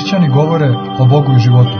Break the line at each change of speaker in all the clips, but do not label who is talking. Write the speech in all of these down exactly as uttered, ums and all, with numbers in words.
Hrišćani govore o Bogu i životu.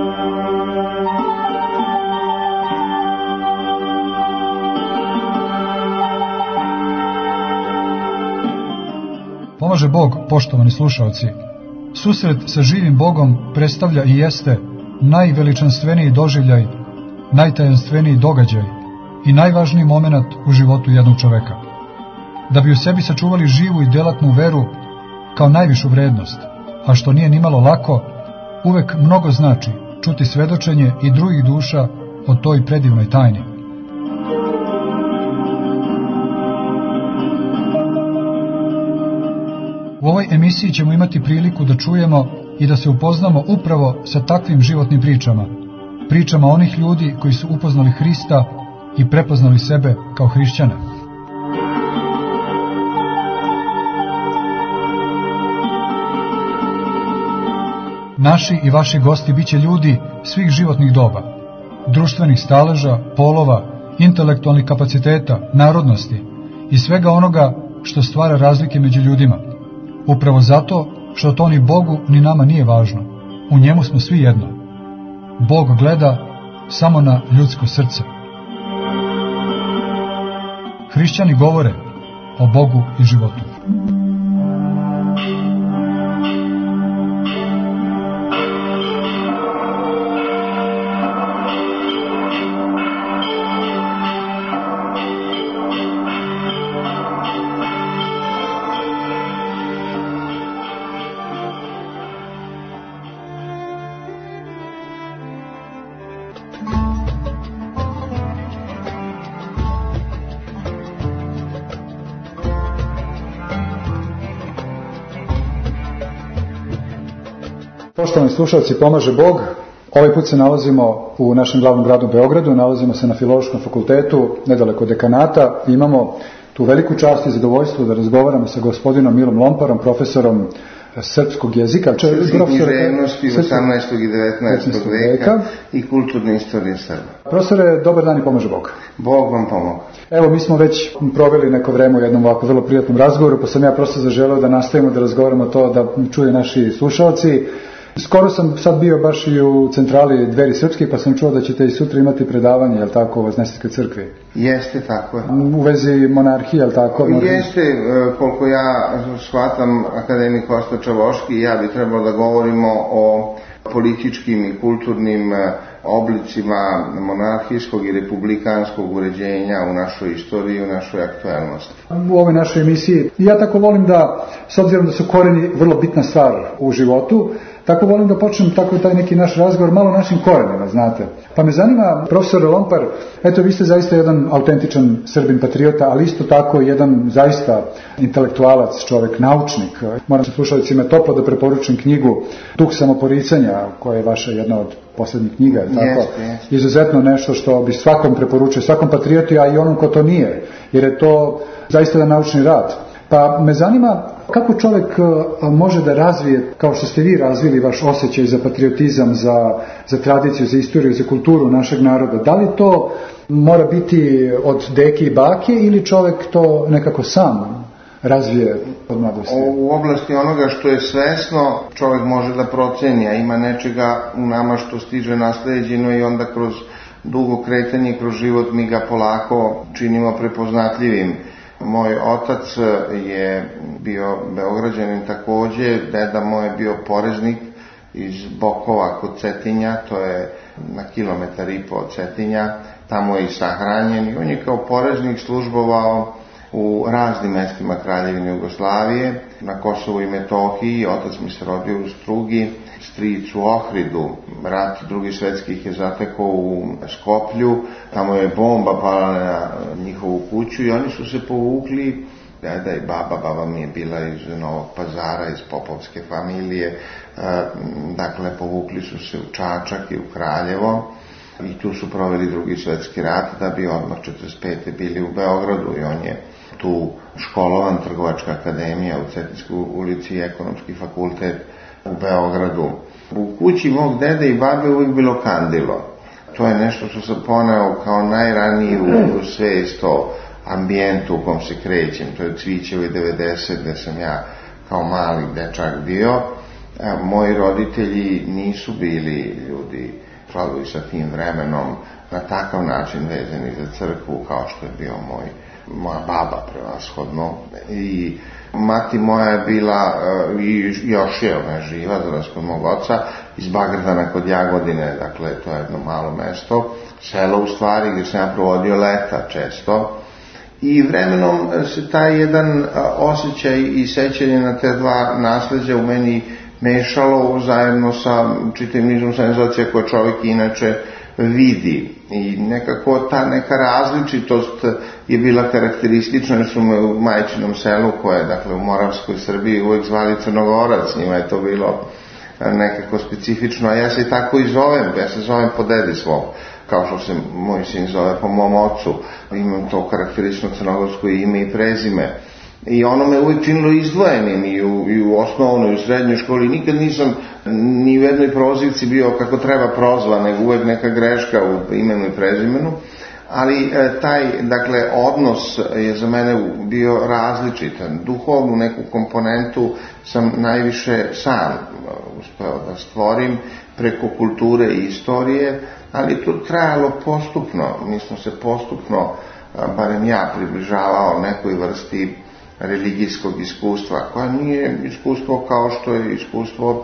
Pomaže Bog, poštovani slušaoci. Susret sa živim Bogom predstavlja i jeste najveličanstveniji doživljaj, najtajanstveniji događaj i najvažniji moment u životu jednog čoveka. Da bi u sebi sačuvali živu i delatnu veru kao najvišu vrednost, a što nije nimalo lako, uvek mnogo znači čuti svedočenje i drugih duša o toj predivnoj tajni. U ovoj emisiji ćemo imati priliku da čujemo i da se upoznamo upravo sa takvim životnim pričama, pričama onih ljudi koji su upoznali Hrista i prepoznali sebe kao hrišćane. Naši i vaši gosti biće ljudi svih životnih doba, društvenih staleža, polova, intelektualnih kapaciteta, narodnosti i svega onoga što stvara razlike među ljudima. Upravo zato što to ni Bogu ni nama nije važno. U njemu smo svi jedno. Bog gleda samo na ljudsko srce. Hrišćani govore o Bogu i životu. Poštovani slušalci, pomaže Bog. Ovaj put se nalazimo u našem glavnom gradu Beogradu, nalazimo se na Filološkom fakultetu, nedaleko dekanata. Imamo tu veliku čast i zadovoljstvo da razgovaramo sa gospodinom Milom Lomparom, profesorom srpskog jezika.
Srpske književnosti osamnaestog i devetnaestog veka i kulturne istorije Srba.
Profesore, dobar dan i pomaže Bog.
Bog vam pomogu.
Evo, mi smo već proveli neko vreme u jednom ovako vrlo prijatnom razgovoru, pa sam ja prosto zaželeo da nastavimo da razgovaramo to, da čuju naši slušalci. Skoro sam sad bio baš i u centrali Dveri srpskih, pa sam čuo da ćete i sutra imati predavanje, jel tako, u Voznesenskoj crkvi?
Jeste, tako je.
U vezi monarhije, jel tako?
Jeste, koliko ja shvatam, akademik Kosta Čavoški, ja bi trebalo da govorimo o političkim i kulturnim oblicima monarhijskog i republikanskog uređenja u našoj istoriji i u našoj aktualnosti.
U ovoj našoj emisiji ja tako volim da, s obzirom da su koreni vrlo bitna stvar u životu, tako volim da počnem tako taj neki naš razgovor malo našim korenima, znate. Pa me zanima, profesor Lompar, eto vi ste zaista jedan autentičan Srbin patriota, ali isto tako jedan zaista intelektualac, čovek, naučnik. Moram se slušalicima toplo da preporučim knjigu Duh samoporicanja, koja je vaša jedna od posljednjih knjiga, je tako?
Jeste, jeste.
Izuzetno nešto što bi svakom preporučio, svakom patrioti, a i onom ko to nije, jer je to zaista jedan naučni rad. Pa me zanima kako čovjek može da razvije, kao što ste vi razvili vaš osjećaj za patriotizam, za, za tradiciju, za istoriju, za kulturu našeg naroda. Da li to mora biti od deke i bake ili čovjek to nekako sam razvije od mladosti?
U oblasti onoga što je svesno čovjek može da proceni, a ima nečega u nama što stiže nasleđeno i onda kroz dugo kretanje, kroz život mi ga polako činimo prepoznatljivim. Moj otac je bio Beograđanin takođe, deda moj je bio poreznik iz Bokova kod Cetinja, to je na kilometar i po od Cetinja, tamo je i sahranjen i on je kao poreznik službovao u raznim mestima Kraljevine Jugoslavije, na Kosovu i Metohiji. Otac mi se rodio u Strugi, stric u Ohridu. Rat drugi svetskih je zatekao u Skoplju, tamo je bomba pala na njihovu kuću i oni su se povukli. Deda i baba, baba mi je bila iz Novog Pazara, iz popovske familije, dakle povukli su se u Čačak i u Kraljevo i tu su proveli drugi svetski rat, da bi odmah četrdeset pete bili u Beogradu i on je tu školovan, Trgovačka akademija u Cetinskoj ulici i Ekonomski fakultet u Beogradu. U kući mog dede i babe uvijek bilo kandilo. To je nešto što sam poneo kao najraniji u svest o ambijentu u kom se krećem. To je Cvićevo devedeset, gde sam ja kao mali dečak bio. A, moji roditelji nisu bili ljudi sladovi sa tim vremenom na takav način vezani za crkvu kao što je bio moj, moja baba prevashodno. I mati moja je bila, i još je ona živa, za razliku od mog oca, iz Bagrdana kod Jagodine, dakle to je jedno malo mesto, selo u stvari gdje sam ja provodio leta često. I vremenom se taj jedan osjećaj i sećanje na te dva nasleđa u meni mešalo zajedno sa čitavim nizom senzacija koje čovjek inače vidi. I nekako ta neka različitost je bila karakteristična, jer su me u majčinom selu, koje je dakle u Moravskoj Srbiji, uvijek zvali Crnogorac, njima je to bilo nekako specifično, a ja se i tako i zovem, ja se zovem po dedi svom, kao što se moj sin zove po mom ocu, imam to karakteristično crnogorsko ime i prezime. I ono me uvijek činilo izdvojenim i u, i u osnovnoj, i u srednjoj školi. Nikad nisam ni u jednoj prozivci bio kako treba prozvan, nego uvijek neka greška u imenu i prezimenu. Ali e, taj, dakle, odnos je za mene bio različitan. Duhovnu neku komponentu sam najviše sam uspeo da stvorim preko kulture i istorije, ali to trajalo postupno. Mi smo se postupno, barem ja, približavao nekoj vrsti religijskog iskustva, koja nije iskustvo kao što je iskustvo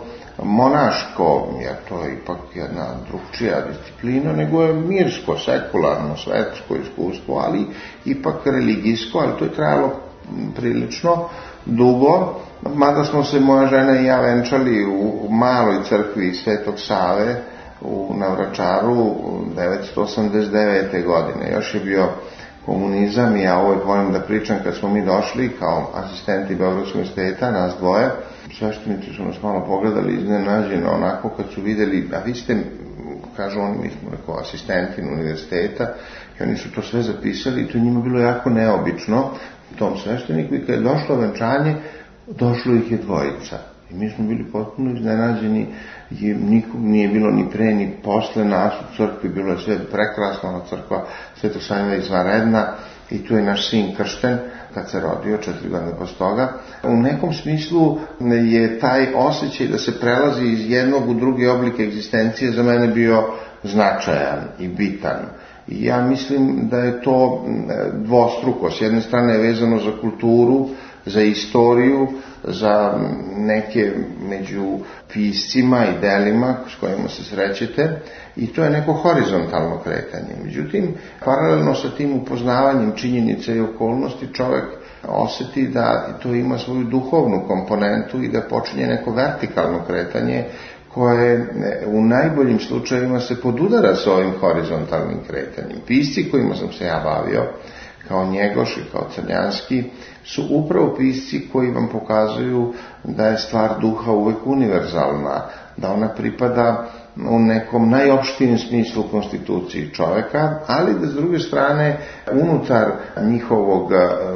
monaško, jer to je ipak jedna drugčija disciplina, nego je mirsko, sekularno, svetsko iskustvo, ali ipak religijsko, ali to je trajalo prilično dugo, mada smo se moja žena i ja venčali u maloj crkvi Svetog Save u Navračaru devetsto osamdeset devete. godine. Još je bio komunizam i ja uvijek volim da pričam kad smo mi došli kao asistenti Beogradskog univerziteta, nas dvoje, sveštenici su nas malo pogledali iznenađeno onako kad su vidjeli, a vi ste, kažu oni, mi smo rekao asistenti univerziteta, i oni su to sve zapisali i to njima bilo jako neobično, tom svešteniku, i kad je došlo venčanje, došlo ih je dvojica. I mi smo bili potpuno iznenađeni, i nikog nije bilo ni pre ni posle nas u crkvi, bilo je sve prekrasno, ona crkva Svetog Save izvanredna, i tu je naš sin kršten kad se rodio četiri godine posle toga. U nekom smislu je taj osjećaj da se prelazi iz jednog u drugi oblik egzistencije za mene bio značajan i bitan. I ja mislim da je to dvostruko. S jedne strane je vezano za kulturu, za istoriju, za neke među piscima i delima s kojima se srećete, i to je neko horizontalno kretanje. Međutim, paralelno sa tim upoznavanjem činjenica i okolnosti, čovjek osjeti da to ima svoju duhovnu komponentu i da počinje neko vertikalno kretanje koje u najboljim slučajevima se podudara s ovim horizontalnim kretanjem. Pisci kojima sam se ja bavio, kao Njegoš i kao Crnjanski, su upravo pisci koji vam pokazuju da je stvar duha uvek univerzalna, da ona pripada u nekom najopštijem smislu konstituciji čoveka, ali da s druge strane unutar njihovog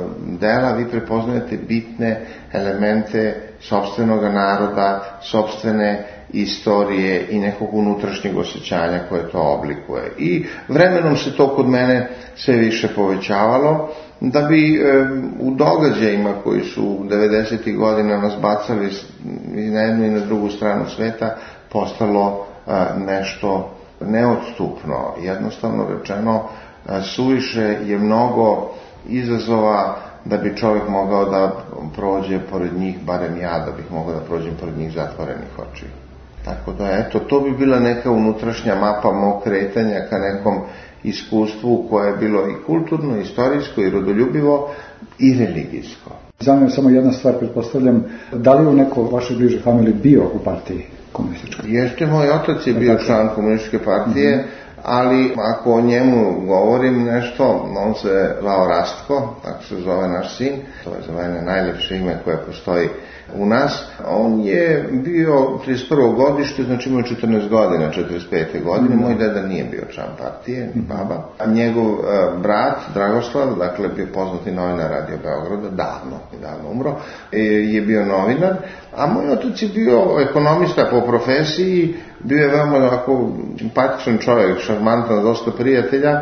dela vi prepoznajete bitne elemente sopstvenog naroda, sopstvene istorije i nekog unutrašnjeg osjećanja koje to oblikuje. I vremenom se to kod mene sve više povećavalo, da bi e, u događajima koji su devedesetih godina nas bacali i na jednu i na drugu stranu sveta postalo e, nešto neodstupno. Jednostavno rečeno, e, suviše je mnogo izazova da bi čovjek mogao da prođe pored njih, barem ja da bih mogao da prođem pored njih zatvorenih očiju. Tako da, eto, to bi bila neka unutrašnja mapa mog kretanja ka nekom iskustvu koje je bilo i kulturno, i istorijsko, i rodoljubivo, i religijsko.
Zanima samo jedna stvar, pretpostavljam, da li je u neko vašoj bliže familiji bio u partiji komunističkoj?
Jeste, moj otac je bio član komunističke partije, mm-hmm. ali ako o njemu govorim nešto, on se zvao Rastko, tako se zove naš sin, to je za mene najlepše ime koje postoji u nas. On je bio trideset prvo godište, znači imao četrnaest godina, četrdeset pete godine, mm. moj deda nije bio član partije, ni baba. A njegov uh, brat, Dragoslav, dakle bio poznati novinar Radio Beograda, davno, davno umro, je bio novinar, a moj otac je bio ekonomista po profesiji, bio je veoma ovako simpatičan čovjek, šarmantan, dosta prijatelja,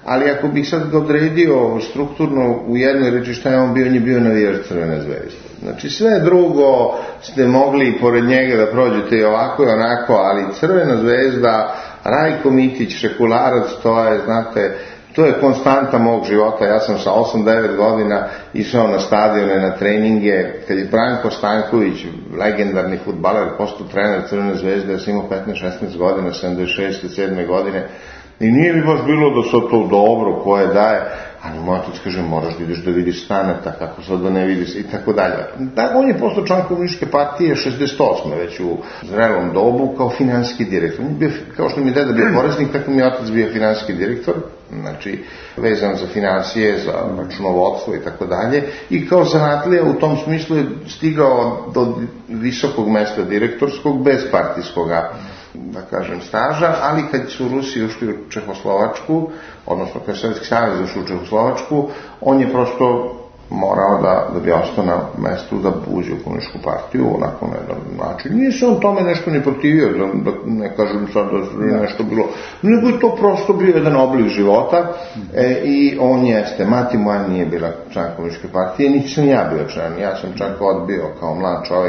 ali ako bih sad ga odredio strukturno u jednoj reči šta je on bio, on je bio navijač Crvene zvezde. Znači sve drugo ste mogli pored njega da prođete i ovako i onako, ali Crvena zvezda, Rajko Mitić, Šekularac, to je, znate, to je konstanta mog života. Ja sam sa osam devet godina išao na stadione, na treninge. Kad je Branko Stanković, legendarni fudbaler, postao trener Crvene zvezde, ja sam imao petnaest šesnaest godina, sedamdeset šeste sedme godine. I nije mi baš bilo da sad to dobro koje daje, ali moj otac kaže, moraš da ideš da vidiš Staneta, kako sad da ne vidiš, i tako dalje. Da, on je postao član Komunističke partije šezdeset osme već u zrelom dobu kao finansijski direktor. On je bio, kao što mi je deda bio poreznik, tako mi je otac bio finansijski direktor, znači vezan za finansije, za računovodstvo i tako dalje. I kao zanatlija u tom smislu je stigao do visokog mesta direktorskog bez partijskoga, da kažem, staža, ali kad su Rusi ušli u Čehoslovačku, odnosno kad je Sovjetski savez ušli u Čehoslovačku, on je prosto morao da, da bi ostao na mestu da uđe u Komunističku partiju, onako na jedan način. Nije se on tome nešto ni protivio, da, da ne kažem sad da je nešto bilo, nego je to prosto bio jedan oblik života e, i on jeste, mati moja nije bila član Komunističke partije, niti sam ja bio član, ja sam čak odbio kao mlad čovjek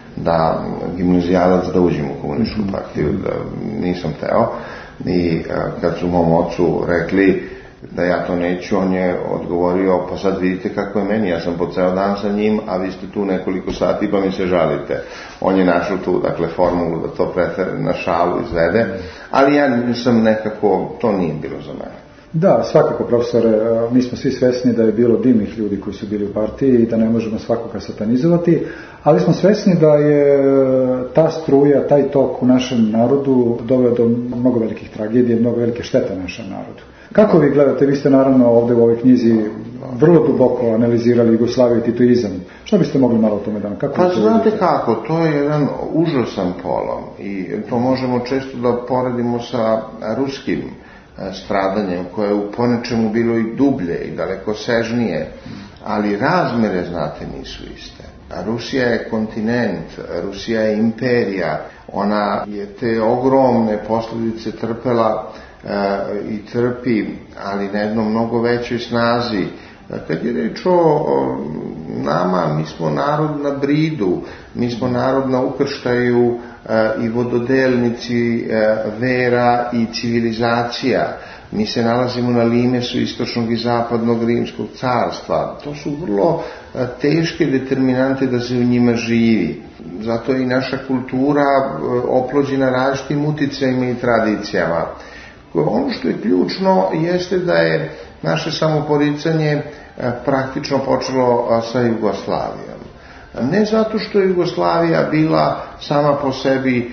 da gimnazijalac da uđem u Komunističku partiju, da nisam teo. I a, kad su mom ocu rekli da ja to neću, on je odgovorio, pa sad vidite kako je meni, ja sam po ceo dan sa njim, a vi ste tu nekoliko sati pa mi se žalite. On je našao tu, dakle, formulu da to preter na šalu izvede, ali ja sam nekako, to nije bilo za mene.
Da, svakako, profesore, mi smo svi svesni da je bilo divnih ljudi koji su bili u partiji i da ne možemo svakoga satanizovati, ali smo svesni da je ta struja, taj tok u našem narodu doveo do mnogo velikih tragedija, mnogo velike štete našem narodu. Kako vi gledate, vi ste naravno ovdje u ovoj knjizi vrlo duboko analizirali Jugoslaviju i titoizam. Šta biste mogli malo o tome da vam? Kako
pa znate kako, to je jedan užasan polom i to možemo često da poredimo sa ruskim stradanjem koje je u ponečemu bilo i dublje i daleko sežnije, ali razmere, znate, nisu iste. Rusija je kontinent, Rusija je imperija, ona je te ogromne posljedice trpela e, i trpi, ali na jednom mnogo većoj snazi. Kad je reč o nama, mi smo narod na bridu, mi smo narod na ukrštaju e, i vododelnici e, vera i civilizacija. Mi se nalazimo na limesu istočnog i zapadnog rimskog carstva. To su vrlo e, teške determinante da se u njima živi. Zato je i naša kultura e, oplođena različitim uticajima i tradicijama. Ono što je ključno jeste da je naše samoporicanje praktično počelo sa Jugoslavijom. Ne zato što je Jugoslavija bila sama po sebi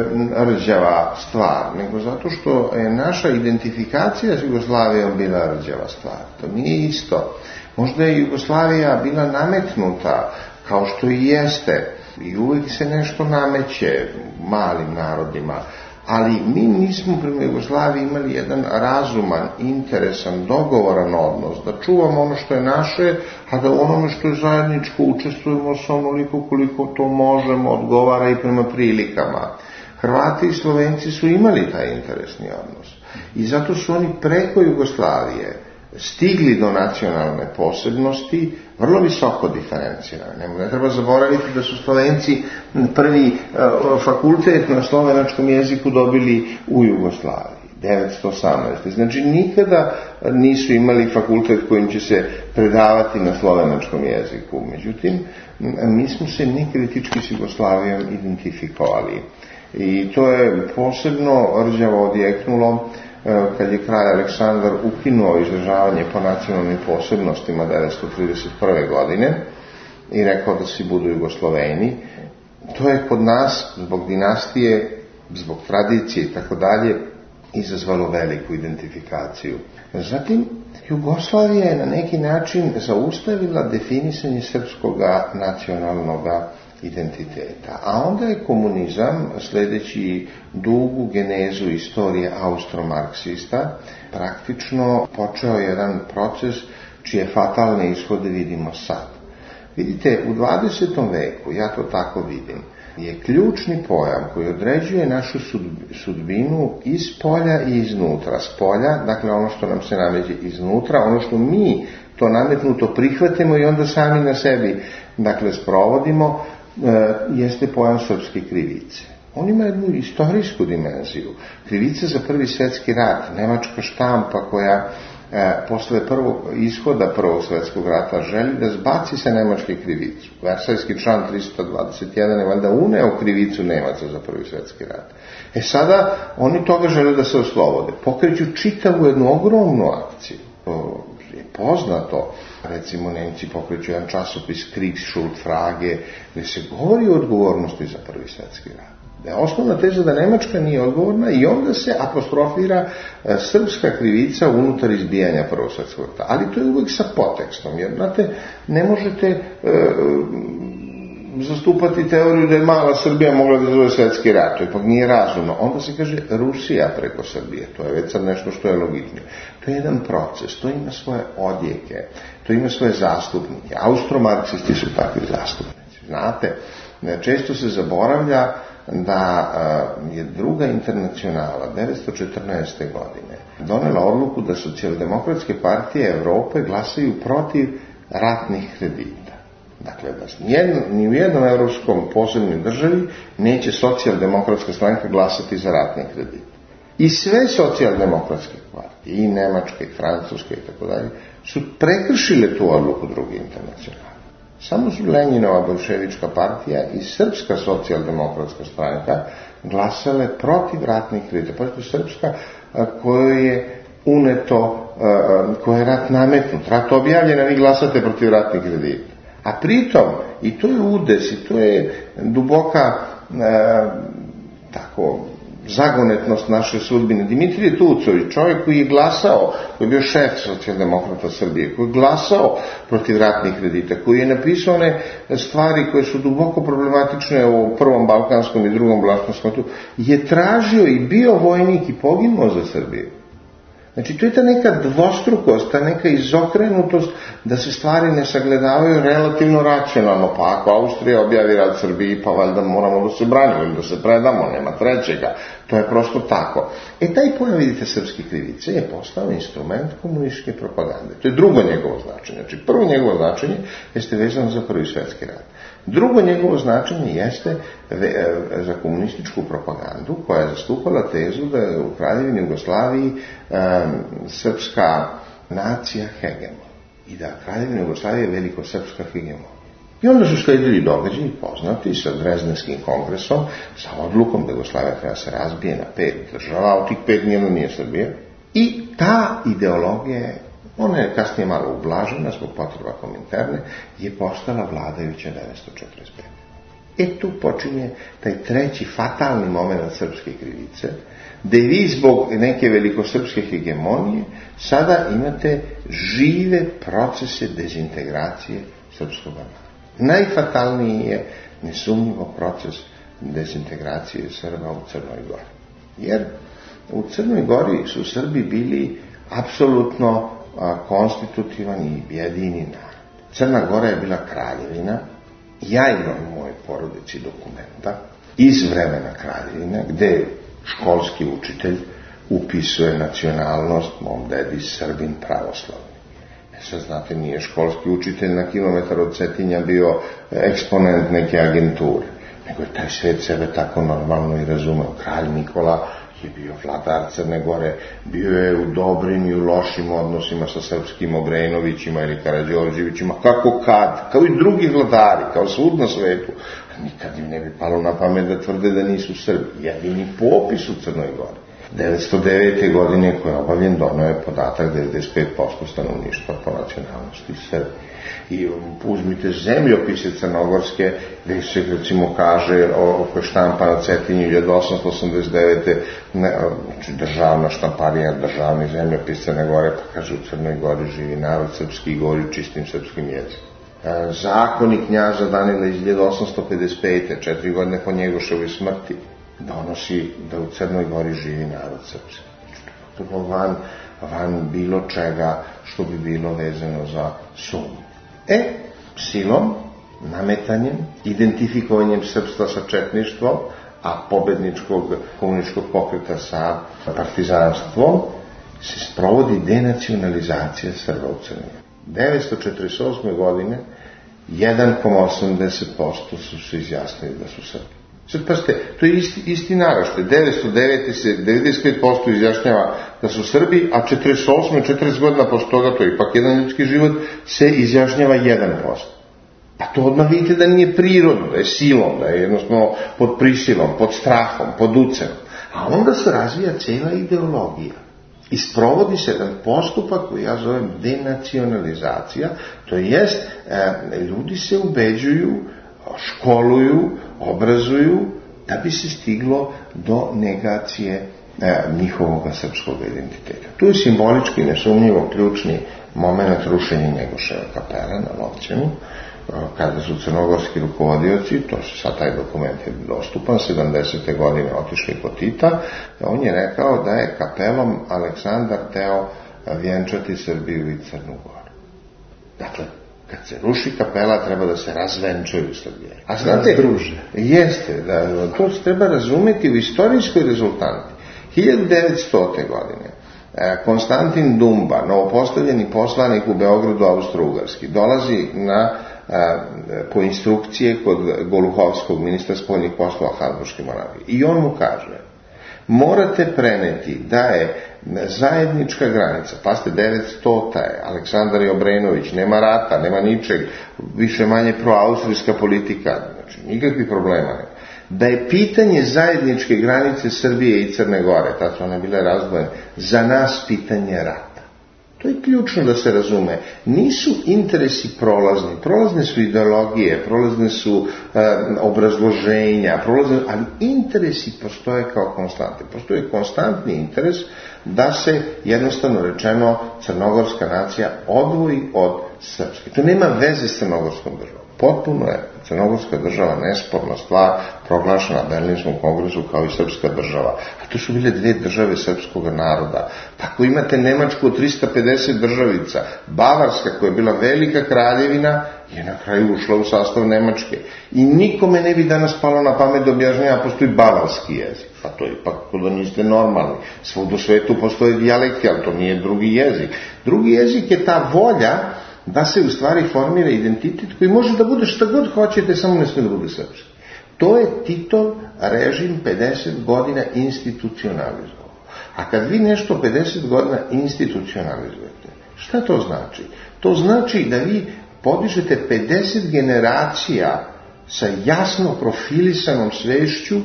rđava stvar, nego zato što je naša identifikacija s Jugoslavijom bila rđava stvar. To nije isto. Možda je Jugoslavija bila nametnuta, kao što i jeste, i uvijek se nešto nameće malim narodima, ali mi nismo prema Jugoslaviji imali jedan razuman, interesan, dogovoran odnos, da čuvamo ono što je naše, a da onome što je zajedničko učestvujemo sa onoliko koliko to možemo, odgovara i prema prilikama. Hrvati i Slovenci su imali taj interesni odnos i zato su oni preko Jugoslavije stigli do nacionalne posebnosti vrlo visoko diferencirane. Ne treba zaboraviti da su Slovenci prvi fakultet na slovenačkom jeziku dobili u Jugoslaviji, devetsto osamnaeste. Znači nikada nisu imali fakultet kojim će se predavati na slovenačkom jeziku. Međutim, mi smo se nekritički s Jugoslavijom identifikovali. I to je posebno rđavo odjeknulo kad je kralj Aleksandar ukinuo izražavanje po nacionalnim posebnostima devetsto trideset prve godine i rekao da svi budu Jugosloveni. To je kod nas, zbog dinastije, zbog tradicije i tako dalje, izazvalo veliku identifikaciju. Zatim, Jugoslavija je na neki način zaustavila definisanje srpskog nacionalnog identiteta. A onda je komunizam, sljedeći dugu genezu istorije austromarksista, praktično počeo jedan proces čije fatalne ishode vidimo sad. Vidite, u dvadesetom veku, ja to tako vidim, je ključni pojam koji određuje našu sudbinu iz polja i iznutra. S polja, dakle ono što nam se nameće iznutra, ono što mi to nametnuto prihvatimo i onda sami na sebi, dakle, sprovodimo, e, jeste pojam srpske krivice. On ima jednu istorijsku dimenziju. Krivica za prvi svjetski rat, nemačka štampa koja e, posle prvog ishoda prvog svjetskog rata želi da zbaci se nemačke krivicu. Versajski član tristo dvadeset jedan je valjda uneo krivicu Nemaca za prvi svjetski rat. E sada oni toga žele da se oslobode. Pokreću čitavu jednu ogromnu akciju. To je poznato. Recimo, Nemci pokreću jedan časopis Kriegsschuldfrage, gdje se govori o odgovornosti za prvi svjetski rat. Da je osnovna teza da Nemačka nije odgovorna i onda se apostrofira e, srpska krivica unutar izbijanja prvog svjetskog rata. Ali to je uvijek sa potekstom, jer, znate, ne možete e, zastupati teoriju da je mala Srbija mogla da zove svjetski rat, to ipak nije razumno. Onda se kaže Rusija preko Srbije, to je već sad nešto što je logičnije. To je jedan proces, to ima svoje odjeke, to ima svoje zastupnike. Austromarksisti su takvi zastupnici. Znate, često se zaboravlja da je druga internacionala devetsto četrnaeste. godine donela odluku da socijaldemokratske partije Evrope glasaju protiv ratnih kredita. Dakle, da nijedno, ni u jednom evropskom posebnoj državi neće socijaldemokratska stranka glasati za ratni kredit. I sve socijaldemokratske partije, i Nemačke, i Francuske, i tako dalje, su prekršile tu odluku druge internacionale. Samo su Lenjinova bolševička partija i Srpska socijaldemokratska stranka glasale protiv ratnih kredita. Pa Srpska kojoj je uneto, koja je rat nametnut, rat objavljen, a vi glasate protiv ratnih kredita. A pritom, i to je udes, i to je duboka e, tako zagonetnost naše sudbine. Dimitrije Tucović, čovjek koji je glasao, koji je bio šef socijaldemokrata Srbije, koji je glasao protiv ratnih kredita, koji je napisao one stvari koje su duboko problematične u prvom balkanskom i drugom balkanskom ratu, je tražio i bio vojnik i poginuo za Srbiju. Znači, to je ta neka dvostrukost, ta neka izokrenutost da se stvari ne sagledavaju relativno racionalno. Pa ako Austrija objavi rat Srbiji, pa valjda moramo da se branimo ili da se predamo, nema trećega. To je prosto tako. E, taj pojam, vidite, srpske krivice je postao instrument komunističke propagande. To je drugo njegovo značenje. Znači, prvo njegovo značenje jeste vezano za prvi svjetski rat. Drugo njegovo značenje jeste za komunističku propagandu koja je zastupala tezu da je u Kraljevini Jugoslaviji um, srpska nacija hegemon i da Kraljevina Jugoslavija je veliko srpska hegemon. I onda su sledili događaji poznati sa Drezdenskim kongresom, sa odlukom da Jugoslavija treba se razbije na pet država, a od tih pet nijedno nije Srbija. I ta ideologija je, ona je kasnije malo ublažena zbog potreba Kominterne, je postala vladajuća devetsto četrdeset pete. E tu počinje taj treći fatalni moment srpske krivice, gde vi zbog neke velikosrpske hegemonije sada imate žive procese dezintegracije srpskog naroda. Najfatalniji je nesumnjivo proces dezintegracije Srba u Crnoj Gori. Jer u Crnoj Gori su Srbi bili apsolutno konstitutivan i jedini narod. Crna Gora je bila kraljevina. Ja imam u mojoj porodici dokumenta iz vremena kraljevina gde školski učitelj upisuje nacionalnost mom dedi Srbin pravoslavni. E sad, znate, nije školski učitelj na kilometar od Cetinja bio eksponent neke agenture, nego je taj svet sebe tako normalno i razumeo. Kralj Nikola je bio vladar Crne Gore, bio je u dobrim i u lošim odnosima sa srpskim Obrenovićima ili Karađorđevićima, kako kad, kao i drugi vladari, kao svud na svetu. Nikad im ne bi palo na pamet da tvrde da nisu Srbi. Jedini popis u Crnoj Gori devetsto devete. godine koji je obavljen donio je podatak devedeset pet posto stanovništva po nacionalnosti Srbi. I uzmite zemljopise crnogorske gdje se recimo kaže oko štampa na Cetinju hiljadu osamsto osamdeset devete. Ne, znači državna štamparija, državni zemljopis Crne Gore, pa kaže u Crnoj Gori živi narod srpski i govori čistim srpskim jezikom. Zakoni knjaza Danila iz hiljadu osamsto pedeset pete. četiri godine po njegoševoj smrti donosi da u Crnoj Gori živi narod srpski. To je van, van bilo čega što bi bilo vezano za sumnju. E, silom nametanjem, identifikovanjem srpstva sa četništvom, a pobedničkog komunističkog pokreta sa partizanstvom, se sprovodi denacionalizacija Srba u Crnoj Gori. devetsto četrdeset osme. godine jedan zarez osamdeset posto su se izjasnili da su Srbi. Sad pazite, to je isti, isti naraštaj. devetsto devete. se devedeset pet posto izjašnjava da su Srbi, a četrdeset osme. četrdeset godina posle toga, to je ipak jedan ljudski život, se izjašnjava jedan posto. Pa to odmah vidite da nije prirodno, da je silom, da je jednostavno pod prisilom, pod strahom, pod ucenom. A onda se razvija cijela ideologija. I sprovodi se jedan postupak koji ja zovem denacionalizacija, to jest e, ljudi se ubeđuju, školuju, obrazuju da bi se stiglo do negacije e, njihovog srpskog identiteta. Tu je simbolički nesumnjivo ključni moment rušenja Njegoševe kapele na Lovćenu, kada su crnogorski rukovodioci, to se sad taj dokument je dostupan, sedamdesete. godine otišli kod Tita, on je rekao da je kapelom Aleksandar teo vjenčati Srbiju i Crnu Goru. Dakle, kad se ruši kapela, treba da se razvenčaju Srbije. A znate,
druže.
Jeste, da, to se treba razumeti u istorijskoj rezultanti. hiljadu devetstote. godine Konstantin Dumba, novopostavljeni poslanik u Beogradu Austro-Ugarski, dolazi na po instrukcije kod Goluhovskog, ministra spoljnih poslova Habsburške monarhije. I on mu kaže, morate preneti da je zajednička granica, pa ste devetstota. je, Aleksandar i Obrenović, nema rata, nema ničeg, više manje proaustrijska politika, znači nikakvih problema nema. Da je pitanje zajedničke granice Srbije i Crne Gore, tad su one bile razdvojene, za nas pitanje rata. To je ključno da se razume. Nisu interesi prolazni. Prolazne su ideologije, prolazne su e, obrazloženja, prolazne, ali interesi postoje kao konstantni. Postoje konstantni interes da se, jednostavno rečeno, crnogorska nacija odvoji od srpske. To nema veze s crnogorskom državom. Potpuno je crnogorska država nesporna stvar proglašena na Berlinskom kongresu kao i srpska država. A to su bile dve države srpskog naroda. Pa ako imate Nemačku od trista pedeset državica, Bavarska koja je bila velika kraljevina je na kraju ušla u sastav Nemačke. I nikome ne bi danas palo na pamet da objašnjava postoji bavarski jezik. Pa to je ipak da niste normalni. Svud u svetu postoje dijalekti, ali to nije drugi jezik. Drugi jezik je ta volja da se u stvari formira identitet koji može da bude šta god hoćete, samo ne smije da bude srpski. To je Titov režim pedeset godina institucionalizovao. A kad vi nešto pedeset godina institucionalizujete, šta to znači? To znači da vi podižete pedeset generacija sa jasno profilisanom svešću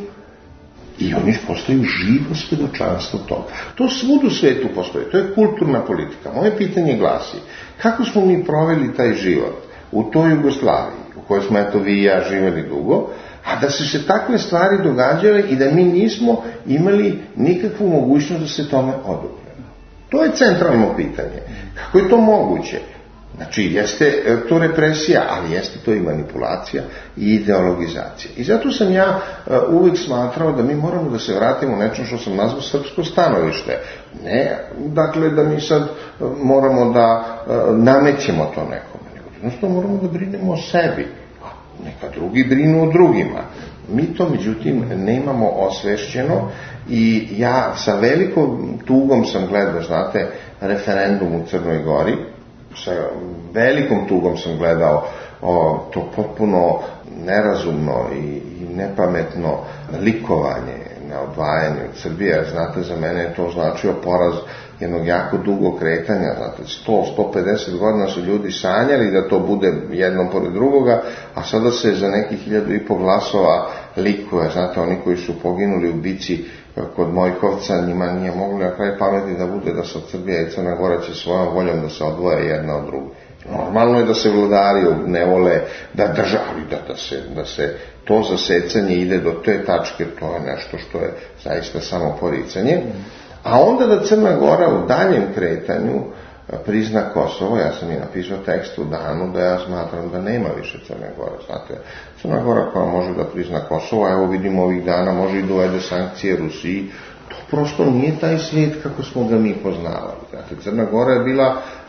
i oni postaju živo svedočanstvo toga. To svud u svetu postoje, to je kulturna politika. Moje pitanje glasi, kako smo mi proveli taj život u toj Jugoslaviji, u kojoj smo eto vi i ja živjeli dugo, a da su se takve stvari događale i da mi nismo imali nikakvu mogućnost da se tome odupremo. To je centralno pitanje. Kako je to moguće? Znači, jeste to represija, ali jeste to i manipulacija i ideologizacija. I zato sam ja uvijek smatrao da mi moramo da se vratimo u nečem što sam nazvao srpsko stanovište. Ne, dakle, da mi sad moramo da namećemo to nekome, nego jednostavno moramo da brinemo o sebi. Neka drugi brinu o drugima. Mi to, međutim, nemamo osvešćeno i ja sa velikom tugom sam gledao, znate, referendum u Crnoj Gori, sa velikom tugom sam gledao o, to potpuno nerazumno i, i nepametno likovanje na odvajanje od Srbije. Znate, za mene je to značio poraz jednog jako dugo kretanja. Znate, sto do sto pedeset godina su ljudi sanjali da to bude jednom pored drugoga, a sada se za nekih hiljadu i po glasova likuje. Znate, oni koji su poginuli u bici kod Mojkovca, njima nije moglo na kraj pameti da bude da se Srbija i Crna Gora će svojom voljom da se odvoje jedna od druge. Normalno je da se vladari ne vole da državi, da, da, se, da se to zasecanje ide do te tačke, to je nešto što je zaista samo poricanje. A onda da Crna Gora u daljem kretanju prizna Kosovo, ja sam i napisao tekst u danu da ja smatram da nema više Crne Gore. Znate, Crna Gora koja može da prizna Kosovo, a evo vidimo ovih dana, može i da uvede sankcije Rusiji, to prosto nije taj svijet kako smo ga mi poznavali. Znate, Crna Gora je bila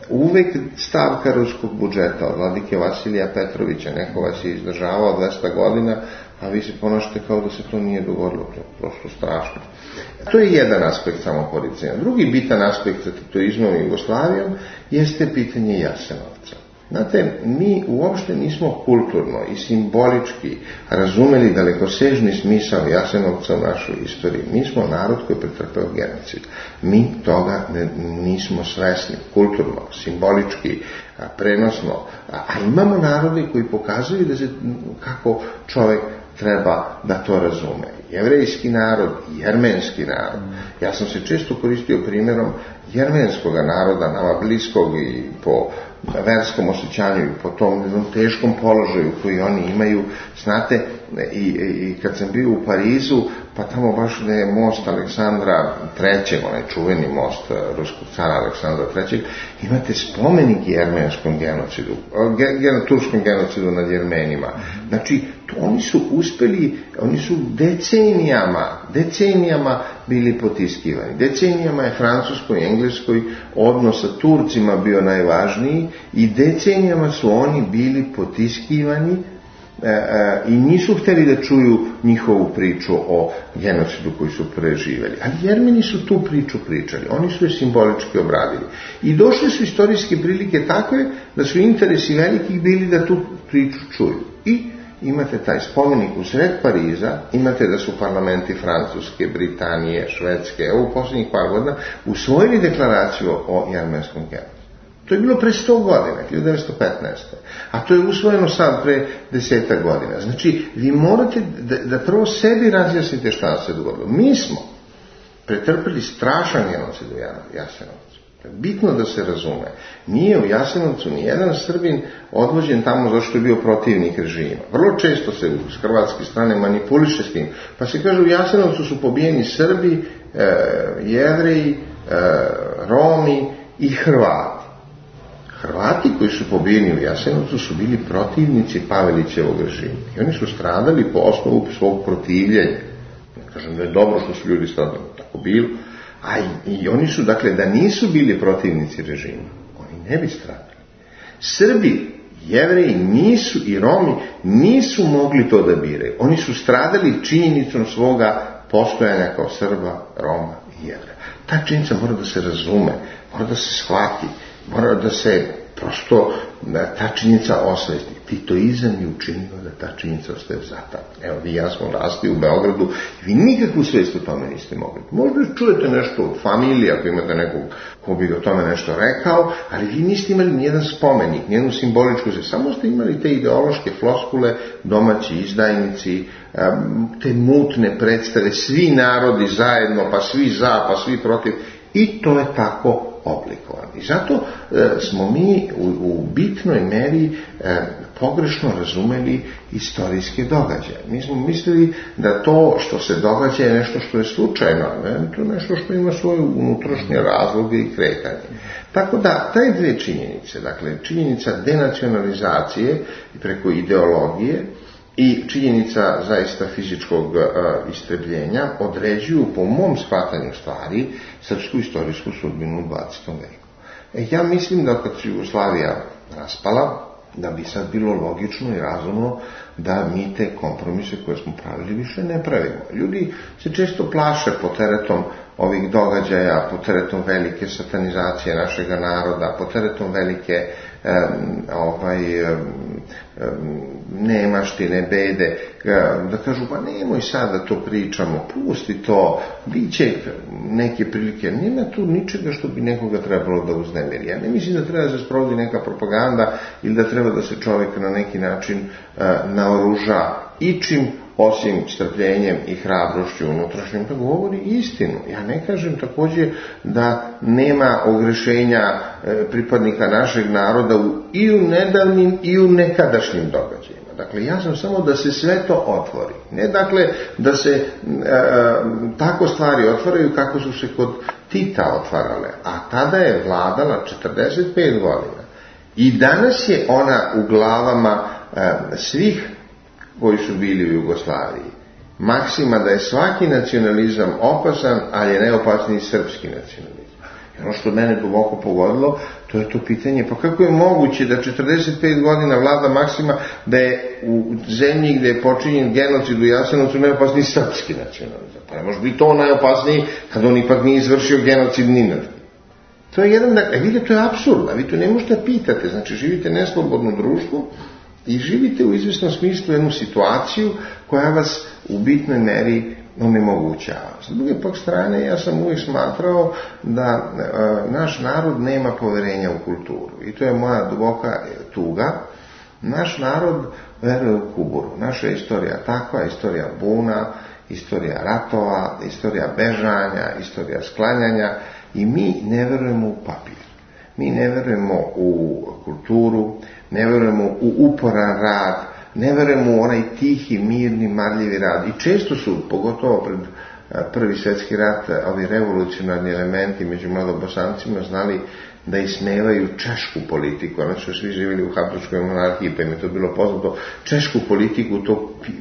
uvek stavka ruskog budžeta od vladike Vasilija Petrovića, neko vas je izdržavao dvesta godina, a vi se ponašate kao da se to nije dogodilo, to je prosto strašno. To je jedan aspekt samoporicanja. Drugi bitan aspekt sa titoizmom i Jugoslavijom jeste pitanje Jasenovca. Znate, mi uopšte nismo kulturno i simbolički razumeli dalekosežni smisao Jasenovca u našoj istoriji. Mi smo narod koji je pretrpeo genocid. Mi toga ne, nismo svesni, kulturno, simbolički, prenosno. A imamo narode koji pokazuju da se, kako čovjek treba da to razume. Jevrejski narod, jermenski narod. Ja sam se često koristio primjerom jermenskog naroda, nama bliskog i po verskom osjećanju i po tom jednom teškom položaju koji oni imaju. Znate, i, i kad sam bio u Parizu, pa tamo baš da je most Aleksandra trećeg, onaj čuveni most ruskog cara Aleksandra trećeg, imate spomenik jermenskom genocidu, gen, turskom genocidu nad Jermenima. Znači, to oni su uspeli, oni su decenijama, decenijama bili potiskivani. Decenijama je Francuskoj i Engleskoj odnos sa Turcima bio najvažniji i decenijama su oni bili potiskivani e, e, i nisu htjeli da čuju njihovu priču o genocidu koji su preživjeli. Ali Jermeni su tu priču pričali, oni su je simbolički obradili. I došle su istorijske prilike takve da su interesi velikih bili da tu priču čuju. I imate taj spomenik u sred Pariza, imate da su parlamenti Francuske, Britanije, Švedske, evo u posljednjih par godina, usvojili deklaraciju o jermenskom genocidu. To je bilo pre sto godina, hiljadu devetsto petnaeste. A to je usvojeno sad pre desetak godina. Znači, vi morate da, da prvo sebi razjasnite šta se dogodilo. Mi smo pretrpili strašan genocid u Jasenovcu. Bitno da se razume. Nije u Jasenovcu ni jedan Srbin odvođen tamo zašto je bio protivnik režima. Vrlo često se s hrvatske strane manipuliše s tim. Pa se kaže u Jasenovcu su pobijeni Srbi, e, Jevreji, e, Romi i Hrvati. Hrvati koji su pobijeni u Jasenovcu su bili protivnici Pavelićevog režima. I oni su stradali po osnovu svog protivljenja. Ne kažem da je dobro što su ljudi stradali, tako bilo. A i, i oni su, dakle, da nisu bili protivnici režima, oni ne bi stradali. Srbi, Jevreji nisu i Romi nisu mogli to da biraju. Oni su stradali činjenicom svoga postojanja kao Srba, Roma i Jevreja. Ta činjenica mora da se razume, mora da se shvati, mora da se prosto da ta činjenica osvesti. Titoizam je učinio da ta činjenica ostaje zatamnjena. Evo, vi ja smo rasli u Beogradu, vi nikakvu svest o tome niste mogli. Možda čujete nešto od familije, ako imate nekog ko bi o tome nešto rekao, ali vi niste imali nijedan spomenik, nijednu simboličku se, samo ste imali te ideološke floskule, domaći izdajnici, te mutne predstave, svi narodi zajedno, pa svi za, pa svi protiv, i to je tako oblikovan. I zato e, smo mi u, u bitnoj meri e, pogrešno razumeli istorijske događaje. Mi smo mislili da to što se događa je nešto što je slučajno, ne? To je nešto što ima svoje unutrašnje razloge i kretanje. Tako da, taj dve činjenice, dakle, činjenica denacionalizacije preko ideologije i činjenica zaista fizičkog uh, istrebljenja određuju po mom shvatanju stvari srpsku istorijsku sudbinu u dvadesetom veku. E, ja mislim da kad se Jugoslavija raspala, da bi sad bilo logično i razumno da mi te kompromise koje smo pravili više ne pravimo. Ljudi se često plaše pod teretom ovih događaja, pod teretom velike satanizacije našega naroda, pod teretom velike um, ovaj, um, um, nemaštine, bede, da kažu, pa nemoj sad da to pričamo, pusti to, bit će neke prilike, nema tu ničega što bi nekoga trebalo da uznemiri. Ja ne mislim da treba da se sprovodi neka propaganda ili da treba da se čovjek na neki način uh, naoruža ičim osim strpljenjem i hrabrošću unutrašnjom, da govori istinu. Ja ne kažem također da nema ogrešenja e, pripadnika našeg naroda u, i u nedavnim i u nekadašnjim događajima. Dakle, ja sam samo da se sve to otvori. Ne dakle da se e, tako stvari otvaraju kako su se kod Tita otvarale. A tada je vladala četrdeset pet godina. I danas je ona u glavama e, svih koji su bili u Jugoslaviji. Maksima da je svaki nacionalizam opasan, ali je najopasniji srpski nacionalizam. Ono što mene duboko pogodilo, to je to pitanje, pa kako je moguće da četrdeset pet godina vlada maksima da je u zemlji gde je počinjen genocid u Jasenovcu najopasniji srpski nacionalizam. Pa ne može biti to najopasniji kad on ipak nije izvršio genocid ninad. To je jedan, dakle, vidite, to je apsurdno, vi to ne možete pitate, znači živite neslobodno društvo i živite u izvesnom smislu jednu situaciju koja vas u bitnoj meri onemogućava. S druge pak strane, ja sam uvijek smatrao da e, naš narod nema poverenja u kulturu. I to je moja duboka tuga. Naš narod veruje u kuburu. Naša istorija takva, istorija buna, istorija ratova, istorija bežanja, istorija sklanjanja i mi ne verujemo u papir. Mi ne verujemo u kulturu, ne verujemo u uporan rad, ne verujemo u onaj tihi, mirni, marljivi rad. I često su, pogotovo pred Prvi svjetski rat, ovi revolucionarni elementi među mladobosancima znali da ismevaju češku politiku. Oni su svi živjeli u Habsburškoj monarhiji, pa im je to bilo poznato. Češku politiku tog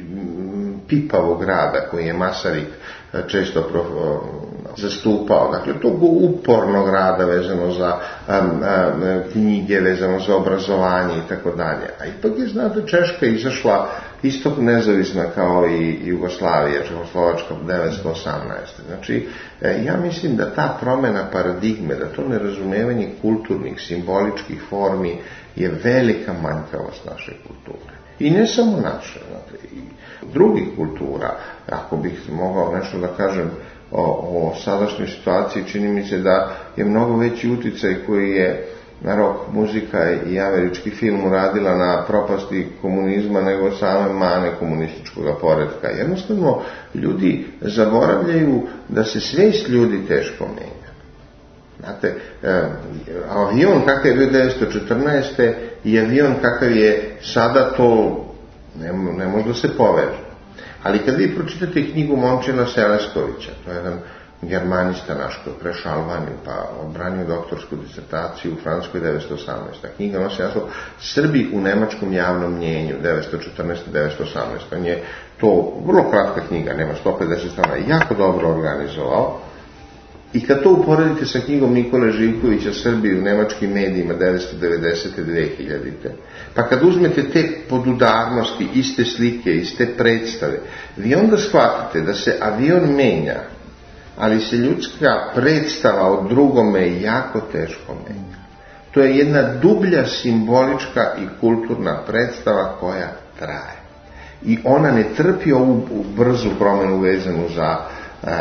pipavog rada koji je Masaryk često pro, zastupao. Dakle, tog upornog rada vezano za um, um, knjige, vezano za obrazovanje i tako dalje. A ipak je, znate, Češka izašla isto nezavisna kao i Jugoslavija, Čehoslovačka devetsto osamnaeste. Znači, ja mislim da ta promjena paradigme, da to nerazumevanje kulturnih, simboličkih formi je velika manjkavost naše kulture. I ne samo naše, znate, i drugih kultura. Ako bih mogao nešto da kažem o, o sadašnjoj situaciji, čini mi se da je mnogo veći uticaj koji je rock muzika i američki film uradila na propasti komunizma nego same mane komunističkog poretka. Jednostavno, ljudi zaboravljaju da se svest ljudi teško menja. Znate, eh, avion kakav je bio devetsto četrnaeste i avion kakav je sada, to ne, ne može da se poveže. Ali kad vi pročitate knjigu Momčila Seleskovića, to je jedan germanista naš koji je prešao Albaniju pa odbranio doktorsku disertaciju u Francuskoj devetsto osamnaeste. Knjiga nosi naslov Srbi u nemačkom javnom mnjenju devetsto četrnaeste do devetsto osamnaeste. On je to, vrlo kratka knjiga, nema sto pedeset strana, jako dobro organizovao. I kad to uporedite sa knjigom Nikole Živkovića Srbi u nemačkim medijima devetsto devedesete do dvehiljadite. Pa kad uzmete te podudarnosti, iste slike, iste predstave, vi onda shvatite da se avion menja, ali se ljudska predstava o drugome jako teško menja. To je jedna dublja simbolička i kulturna predstava koja traje. I ona ne trpi ovu brzu promjenu vezanu za um,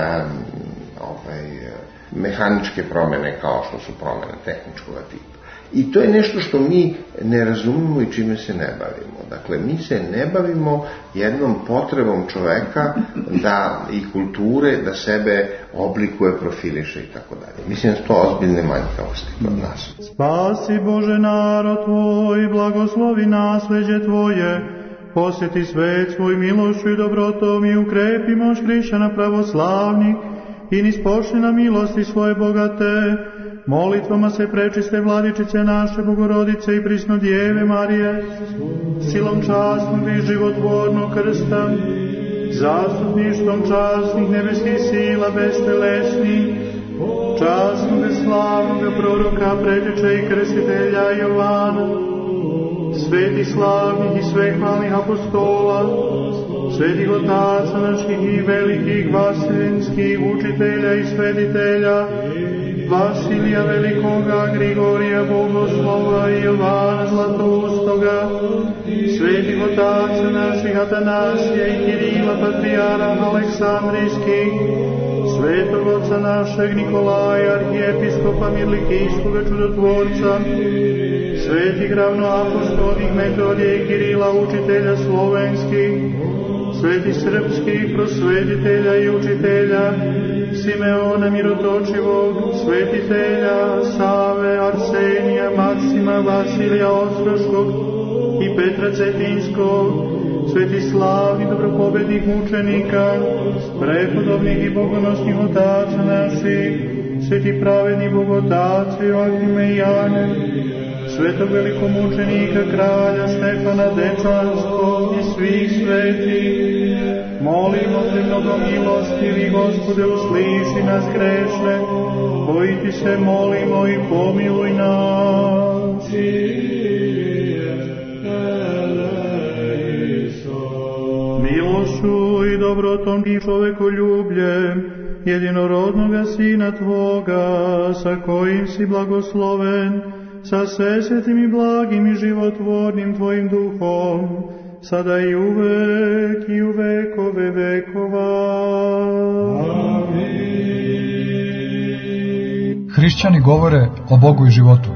ovaj, mehaničke promjene kao što su promjene tehničkog tipa. I to je nešto što mi ne razumimo i čime se ne bavimo. Dakle, mi se ne bavimo jednom potrebom čoveka da i kulture, da sebe oblikuje, profiliše i tako dalje. Mislim da su to ozbiljne manjkavosti kod nas.
Spasi Bože narod Tvoj, blagoslovi nasleđe Tvoje, posjeti svet svoj milošću i dobrotom i ukrepi moć hrišćana pravoslavnih i nispošli na milosti svoje bogate. Molitvama se prečiste Vladičice naše Bogorodice i prisno Djeve Marije, silom častnog i životvornog krsta, zastupništvom častnih nebeskih sila bestelesnih, častnog i slavnog proroka, preteča i krstitelja Jovana, svetih slavnih i svehvalnih apostola, svetih otaca naših i velikih vaseljenskih učitelja i svetitelja, Vasilija Velikoga, Grigorija Bogoslova i Jovana Zlatoustoga, svetih otaca naših Atanasija i Kirila Patrijara Aleksandrijskih, svetog oca našeg Nikolaja, arhijepiskopa Mirlikijskoga čudotvorca, svetih ravnoapostolnih Metodija i Kirila, učitelja slovenskih, svetih srpskih prosvetitelja i učitelja, Simeona Mirotočivog, svetitelja Save, Arsenija, Maksima, Vasilija Ostroškog i Petra Cetinskog, svetih slavnih dobropobednih mučenika, prepodobnih i bogonosnih otaca naših, svetih pravednih bogotaca Joakime i Jane, svetog velikomučenika kralja Štefana Dečanskog i svih svetih, Molimo te, mnogomilostivi Gospode, usliši nas grešne, koji ti se molimo i pomiluj nas. Milošću i dobrotom i čovekoljubljem jedinorodnoga Sina Tvoga, sa kojim si blagosloven, sa svesvetim i blagim i životvornim Tvojim duhom, sada i uvek i u vekove vekova. Amin.
Hrišćani govore o Bogu i životu.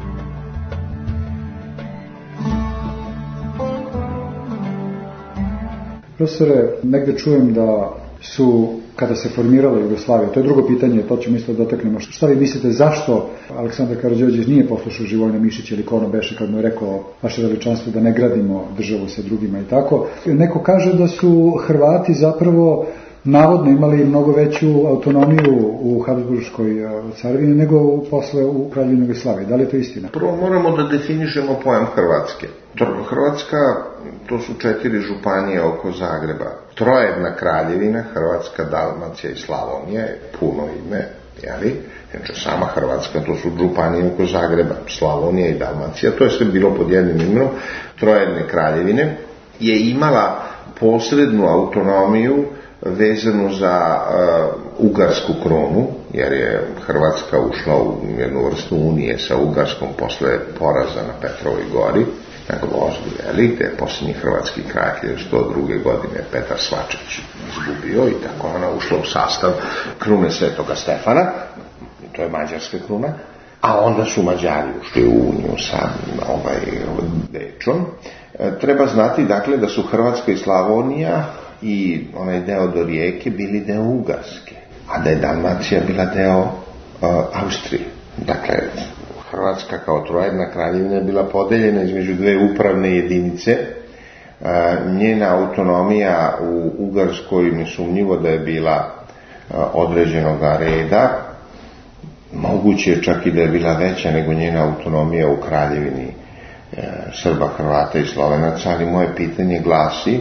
Profesore, negde čujem da su, kada se formirala Jugoslavija, to je drugo pitanje, to ćemo isto dotaknemo. Šta vi mislite, zašto Aleksandar Karađorđević nije poslušao Živojina Mišića ili ko ono beše kad mu je rekao vaše veličanstvo da ne gradimo državu sa drugima i tako? Neko kaže da su Hrvati zapravo navodno imali mnogo veću autonomiju u Habsburškoj carevini nego posle u Kraljevini Jugoslavije. Da li je to istina?
Prvo moramo da definišemo pojam Hrvatske. Hrvatska, to su četiri županije oko Zagreba. Trojedna kraljevina, Hrvatska, Dalmacija i Slavonija je puno ime, jeli? Znači, sama Hrvatska, to su županije oko Zagreba, Slavonija i Dalmacija, to je sve bilo pod jednim imenom. Trojedne kraljevine je imala posrednu autonomiju vezanu za uh, ugarsku kronu, jer je Hrvatska ušla u jednu vrstu unije sa Ugarskom posle poraza na Petrovoj gori, na Gvozdu, jeli, gde je posljednji hrvatski kralj hiljadu sto druge godine Petar Svačić izgubio i tako ona ušla u sastav krune Svetoga Stefana, to je mađarska kruna, a onda su Mađari ušli u uniju sa ovaj, Bečom. E, treba znati, dakle, da su Hrvatska i Slavonija i onaj deo do Rijeke bili deo Ugarske, a da je Dalmacija bila deo uh, Austrije. Dakle, Hrvatska kao trojedna kraljevina je bila podeljena između dve upravne jedinice. Uh, njena autonomija u Ugarskoj nesumnjivo da je bila uh, određenog reda, moguće je čak i da je bila veća nego njena autonomija u kraljevini uh, Srba, Hrvata i Slovenaca, ali moje pitanje glasi,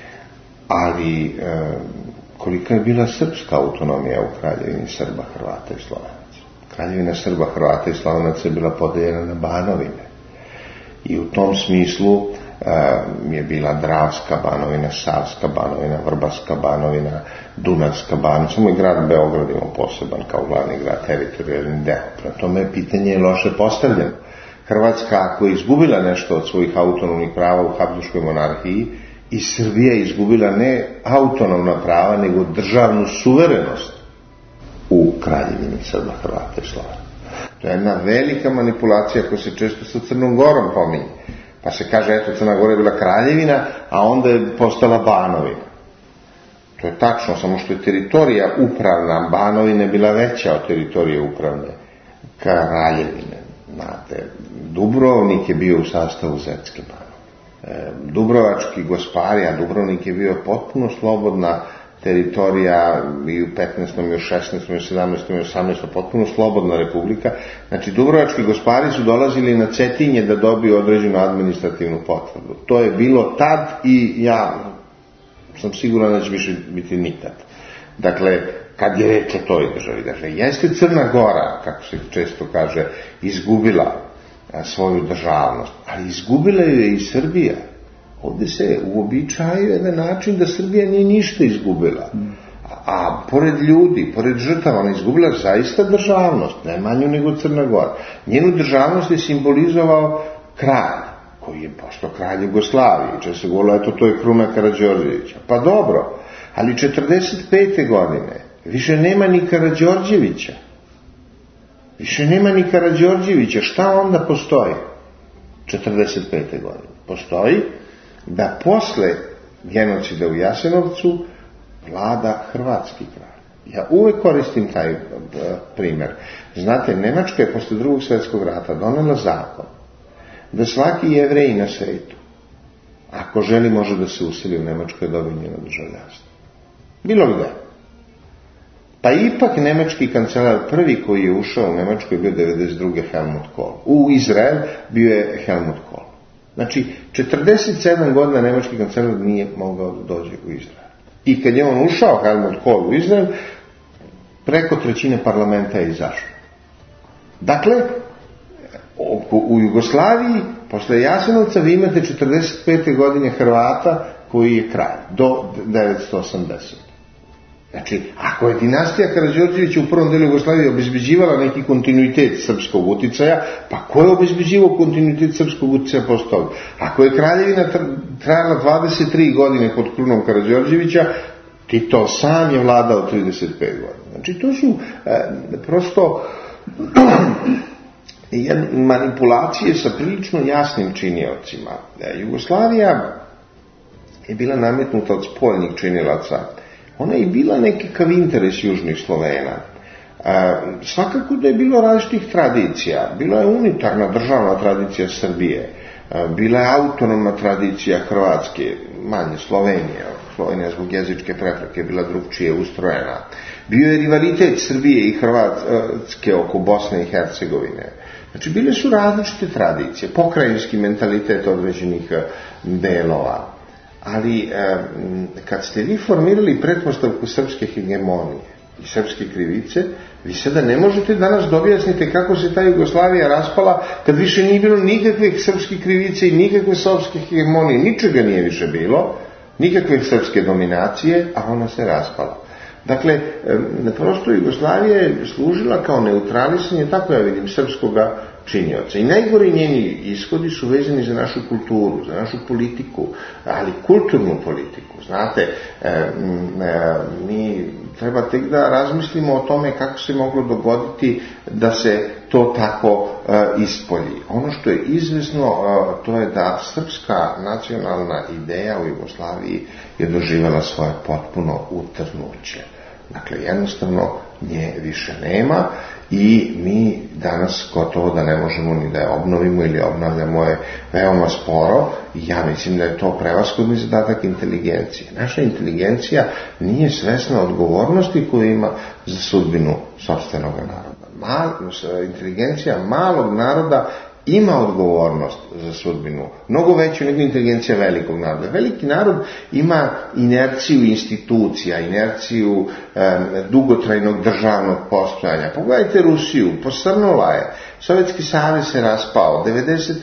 ali e, kolika je bila srpska autonomija u kraljevini Srba, Hrvata i Slovenaca? Kraljevina Srba, Hrvata i Slovenaca je bila podeljena na banovine i u tom smislu e, je bila Dravska banovina, Savska banovina, Vrbarska banovina, Dunavska banovina, samo i grad Beograd ima poseban kao glavni grad, teritorijalni deo. Prema tome pitanje je loše postavljeno. Hrvatska, ako je izgubila nešto od svojih autonomnih prava u Habsburškoj monarhiji, i Srbija je izgubila ne autonomna prava, nego državnu suverenost u kraljevini Srba, Hrvata i Slovena. To je jedna velika manipulacija koja se često sa Crnom Gorom pominje. Pa se kaže, eto, Crna Gora je bila kraljevina, a onda je postala banovina. To je tačno, samo što je teritorija upravna banovine bila veća od teritorije upravne kraljevine. Znate, Dubrovnik je bio u sastavu Zetske banove. Dubrovački gospari, a Dubrovnik je bio potpuno slobodna teritorija i u petnaestom, i u šesnaestom, i u sedamnaestom, i u osamnaestom potpuno slobodna republika. Znači, dubrovački gospari su dolazili na Cetinje da dobiju određenu administrativnu potvrdu. To je bilo tad i ja sam siguran da će više biti nikad. Dakle, kad je reč o toj državi, dakle, jeste Crna Gora, kako se često kaže, izgubila svoju državnost, ali izgubila je i Srbija. Ovdje se uobičajuje jedan način da Srbija nije ništa izgubila. A, a pored ljudi, pored žrtava, ona izgubila zaista državnost, ne manju nego Crna Gora. Njenu državnost je simbolizovao kralj, koji je postao kralj Jugoslavije. Če se govorilo, eto, to je kruna Karađorđevića. Pa dobro, ali četrdeset pete godine više nema ni Karađorđevića. Više nema ni Karađorđevića. Šta onda postoji? četrdeset pete godine. Postoji da posle genocida u Jasenovcu vlada hrvatski kralj. Ja uvek koristim taj uh, primjer. Znate, Nemačka je posle drugog svjetskog rata donela zakon da svaki Jevrej na svetu, ako želi, može da se useli u Nemačku i dobije njeno državljanstvo. Bilo gde. Pa ipak nemački kancelar prvi koji je ušao u Nemačku je bio devedeset druge Helmut Kohl. U Izrael bio je Helmut Kohl. Znači, četrdeset sedam godina nemački kancelar nije mogao da dođe u Izrael. I kad je on ušao, Helmut Kohl, u Izrael, preko trećine parlamenta je izašlo. Dakle, u Jugoslaviji, posle Jasenovca, vi imate četrdeset pete godine Hrvata koji je kralj, do devetsto osamdesete. Znači, ako je dinastija Karađorđevića u prvom delu Jugoslavije obezbeđivala neki kontinuitet srpskog uticaja, pa ko je obezbeđivao kontinuitet srpskog uticaja posle toga? Ako je kraljevina trajala dvadeset tri godine pod krunom Karađorđevića, Tito sam je vladao trideset pet godina. Znači, to su e, prosto manipulacije sa prilično jasnim činiocima. E, Jugoslavija je bila nametnuta od spoljnih činilaca. Ona je bila nekakav interes južnih Slovena. E, svakako da je bilo različitih tradicija. Bila je unitarna državna tradicija Srbije. E, bila je autonomna tradicija Hrvatske, manje Slovenije. Slovenija zbog jezičke prepreke bila drugčije ustrojena. Bio je rivalitet Srbije i Hrvatske oko Bosne i Hercegovine. Znači, bile su različite tradicije, pokrajinski mentalitet određenih delova. Ali kad ste vi formirali pretpostavku srpske hegemonije i srpske krivice, vi sada ne možete danas da objasnite kako se ta Jugoslavija raspala kad više nije bilo nikakvih srpskih krivice i nikakve srpske hegemonije, ničega nije više bilo, nikakve srpske dominacije, a ona se raspala. Dakle, prosto Jugoslavija je služila kao neutralisanje, tako ja vidim, srpskoga činioca. I najgori njeni ishodi su vezani za našu kulturu, za našu politiku, ali kulturnu politiku. Znate, e, e, mi treba tek da razmislimo o tome kako se moglo dogoditi da se to tako e, ispolji. Ono što je izvesno, e, to je da srpska nacionalna ideja u Jugoslaviji je doživjela svoje potpuno utrnuće. Dakle, jednostavno nje više nema i mi danas gotovo da ne možemo ni da je obnovimo ili obnavljamo je veoma sporo i ja mislim da je to prevashodni zadatak inteligencije. Naša inteligencija nije svesna odgovornosti koju ima za sudbinu sopstvenog naroda. Mal, inteligencija malog naroda ima odgovornost za sudbinu, mnogo veću nego inteligencija velikog naroda. Veliki narod ima inerciju institucija, inerciju e, dugotrajnog državnog postojanja. Pogledajte Rusiju, posrnula je, Sovjetski savez se raspao, devedeset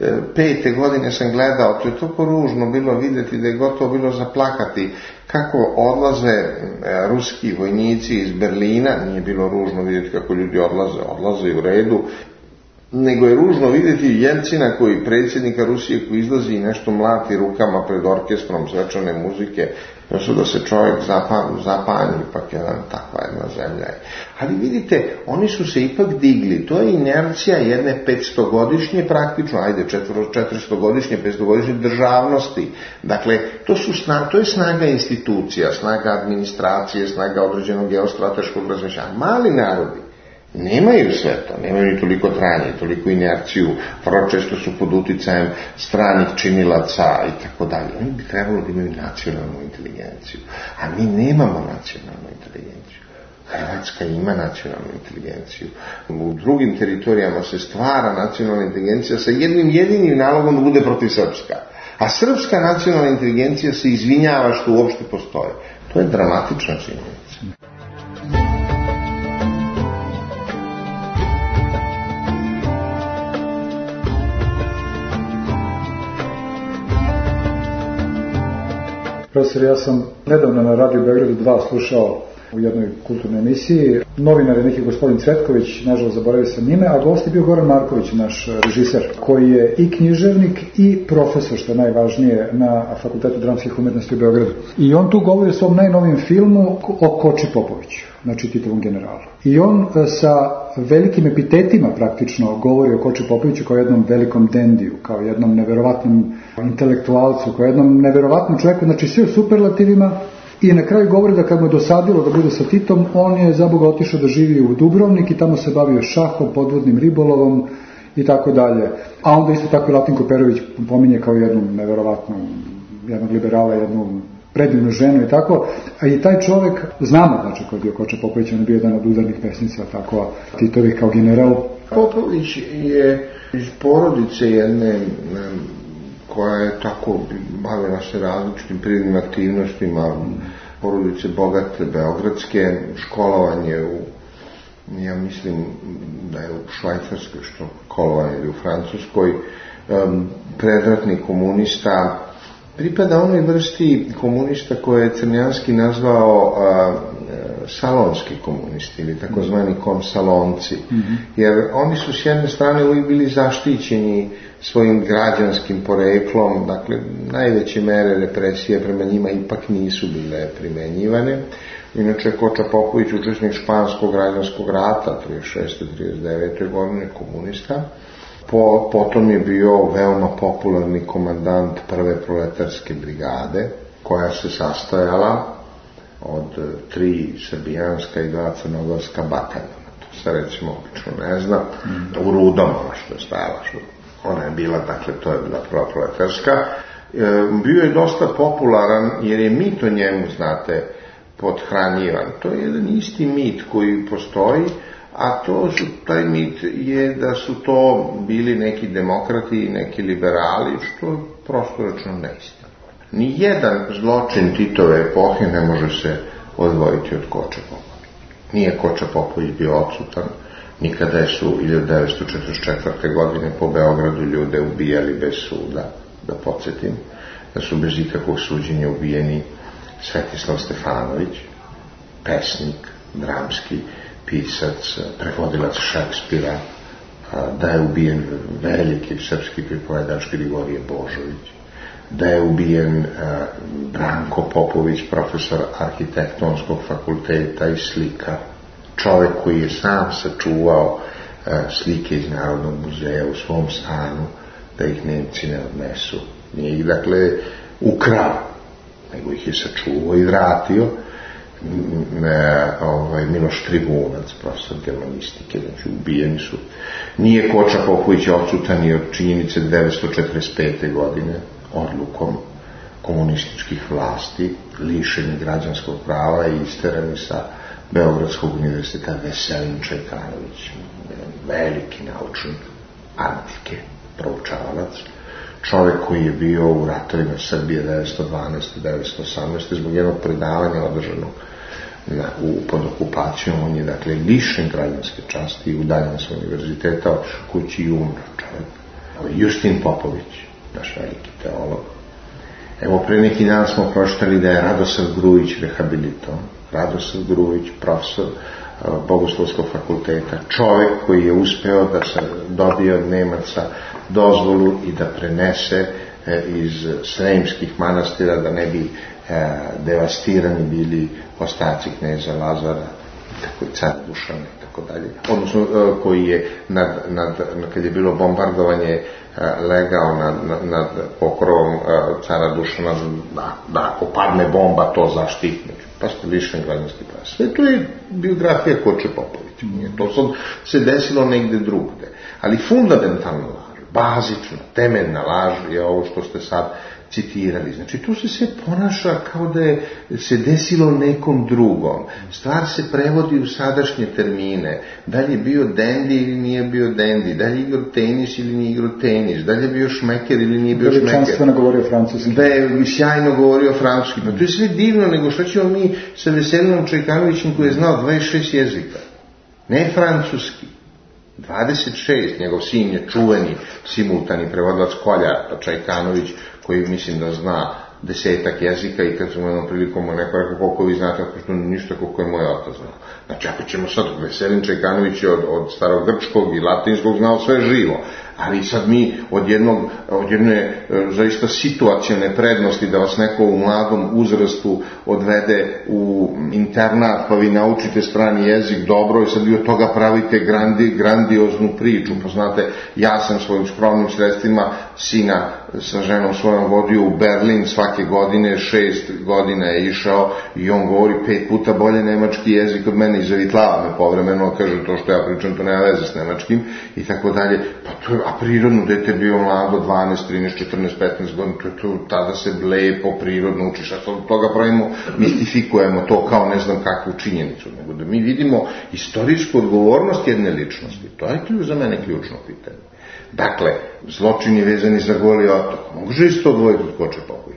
pete godine sam gledao, to je toliko ružno bilo vidjeti da je gotovo bilo zaplakati kako odlaze e, ruski vojnici iz Berlina, nije bilo ružno vidjeti kako ljudi odlaze, odlaze u redu, nego je ružno vidjeti Jelcina koji, predsjednika Rusije, koji izlazi i nešto mlati rukama pred orkestrom svečane muzike, nešto da se čovjek zapanji, ipak jedan takva jedna zemlja je. Ali vidite, oni su se ipak digli, to je inercija jedne petstogodišnje praktično, ajde četiristogodišnje, petstogodišnje državnosti. Dakle, to, su snaga, to je snaga institucija, snaga administracije, snaga određenog geostrateškog razmišljanja. Mali narodi nemaju sve to, nemaju ni toliko trajanje, toliko inerciju, vrlo često su pod uticajem stranih činilaca i tako dalje. Oni bi trebalo da imaju nacionalnu inteligenciju, a mi nemamo nacionalnu inteligenciju. Hrvatska ima nacionalnu inteligenciju. U drugim teritorijama se stvara nacionalna inteligencija sa jednim jedinim nalogom da bude protiv srpska. A srpska nacionalna inteligencija se izvinjava što uopšte postoji. To je dramatična činjenica.
Profesor, ja sam nedavno na Radio Beogradu dva slušao u jednoj kulturnoj emisiji. Novinar je neki gospodin Cvetković, nažalost zaboravio sam ime, a gost je bio Goran Marković, naš režiser, koji je i književnik i profesor, što je najvažnije, na Fakultetu dramskih umetnosti u Beogradu. I on tu govori o svom najnovijem filmu o Koči Popoviću, znači Titovom generalu. I on sa velikim epitetima praktično govori o Koči Popoviću kao jednom velikom dendiju, kao jednom neverovatnom intelektualcu, kao jednom neverovatnom čovjeku, znači sve u superlativima. I na kraju govori da kad mu je dosadilo da bude sa Titom, on je za Boga otišao da živi u Dubrovnik i tamo se bavio šahom, podvodnim ribolovom i tako dalje. A onda isto tako i Latinko Perović pominje kao jednu neverovatnu, jednog liberala, jednu predivnu ženu i tako. A i taj čovjek, znamo znači ko je bio Koča Popović, on je bio jedan od udarnih pesnica, tako Titovih kao general.
Popović je iz porodice jedne koja je tako bavila se različitim prirodnim aktivnostima, porodice bogate, beogradske, školovanje u, ja mislim da je u Švajcarskoj školovanje ili u Francuskoj, predratni komunista, pripada onoj vrsti komunista koje je Crnjanski nazvao a, salonski komunisti ili takozvani komsalonci, mm-hmm. jer oni su s jedne strane uvijek bili zaštićeni svojim građanskim poreklom, dakle najveće mere represije prema njima ipak nisu bile primenjivane. Inače, Koča Popović, učesnik španskog građanskog rata trideset šeste do trideset devete godine, komunista. Po, potom je bio veoma popularni komandant prve proletarske brigade, koja se sastojala od tri srbijanska i dva crnogorska bataljona. To se recimo obično ne zna. Mm. U Rudom, ona što je stajala, što ona je bila, dakle, to je bila prva proletarska. E, bio je dosta popularan jer je mit o njemu, znate, podhranjivan. To je jedan isti mit koji postoji, a to su, taj mit je da su to bili neki demokrati i neki liberali, što je prosto rečeno neistina. Nijedan zločin Titove epohe ne može se odvojiti od Koče Popovića. Nije Koča Popović bio odsutan, nikada su hiljadu devetsto četrdeset četvrte godine po Beogradu ljude ubijali bez suda, da podsjetim, da su bez ikakvog suđenja ubijeni Svetislav Stefanović, pesnik, dramski pisac, prevodilac Šekspira, da je ubijen veliki srpski pripovedač Grigorije Božović, da je ubijen Branko Popović, profesor arhitektonskog fakulteta i slikar, čovjek koji je sam sačuvao slike iz Narodnog muzeja u svom stanu, da ih Nemci ne odnesu. Nije ih, dakle, ukrao, nego ih je sačuvao i vratio. Ovaj, Miloš Trivunac, profesor germanistike, znači ubijeni su. Nije Koča Popović odsutan i od činjenice devetsto četrdeset pete godine odlukom komunističkih vlasti, lišeni građanskog prava i isterani sa Beogradskog univerziteta Veselin Čajkanović, veliki naučnik antike, proučavalac, čovjek koji je bio u ratovima Srbije devetsto dvanaeste do devetsto osamnaeste zbog jednog predavanja održanog na, u, pod okupacijom. On je, dakle, lišen građanske časti i udaljen sa univerziteta, otišao kući i umro čovjek. Justin Popović, naš veliki teolog. Evo, pre neki dan smo pročitali da je Radosav Grujić rehabilitovan. Radosav Grujić, profesor Bogoslovskog fakulteta, čovjek koji je uspeo da se dobije od Nemaca dozvolu i da prenese e, iz sremskih manastira, da ne bi e, devastirani bili ostaci kneza Lazara, tako i cara Dušana i tako dalje. Odnosno, e, koji je, nad, nad, kad je bilo bombardovanje, e, legao nad, nad, nad pokrovom e, cara Dušana, da, da ako padne bomba, to zaštitne. Pa ste lišen građanski prava. Sve to je biografija Koče Popovića. Mm. To sad se desilo negde drugde. Ali fundamentalna laž, bazična, temeljna laž je ovo što ste sad citirali. Znači, tu se sve ponaša kao da je se desilo nekom drugom. Stvar se prevodi u sadašnje termine. Da li je bio dendi ili nije bio dendi, da li je igrao tenis ili nije igrao tenis, da li je bio šmeker ili nije bio šmeker.
Veličanstveno govorio francuski.
Da je sjajno govorio francuski. Pa to je sve divno, nego što ćemo mi sa Veselinom Čajkanovićem koji je znao dvadeset šest jezika. Ne francuski. dvadeset šest, njegov sin je čuveni simultani prevodilac Kolja Čajkanović, koji mislim da zna desetak jezika, i kad smo jednom prilikom neko rekao koliko vi znate, ako što ništa koliko je moj otac znao. Znači, ako ćemo sad, Veselin Čajkanović je od, od starogrčkog i latinskog znao sve živo, ali sad mi od jednog, od jedne e, zaista situacione prednosti da vas neko u mladom uzrastu odvede u internat, pa vi naučite strani jezik dobro i sad vi od toga pravite grandi, grandioznu priču. Pa znate, ja sam svojim skromnim sredstvima sina sa ženom svojom vodio u Berlin svake godine, šest godina je išao i on govori pet puta bolje nemački jezik od mene i zavitlava me povremeno, kaže to što ja pričam to nema veze s nemačkim i tako dalje. Pa to je, a prirodno dete bio mlado, dvanaest, trinaest, četrnaest, petnaest godina, to je to, tada se lepo prirodno učiš, a od toga pravimo, mistifikujemo to kao ne znam kakvu činjenicu, nego da mi vidimo istorijsku odgovornost jedne ličnosti. To je ključ, za mene ključno pitanje. Dakle, zločini vezani za Goli otok, može isto odvojiti od Koče Popovića.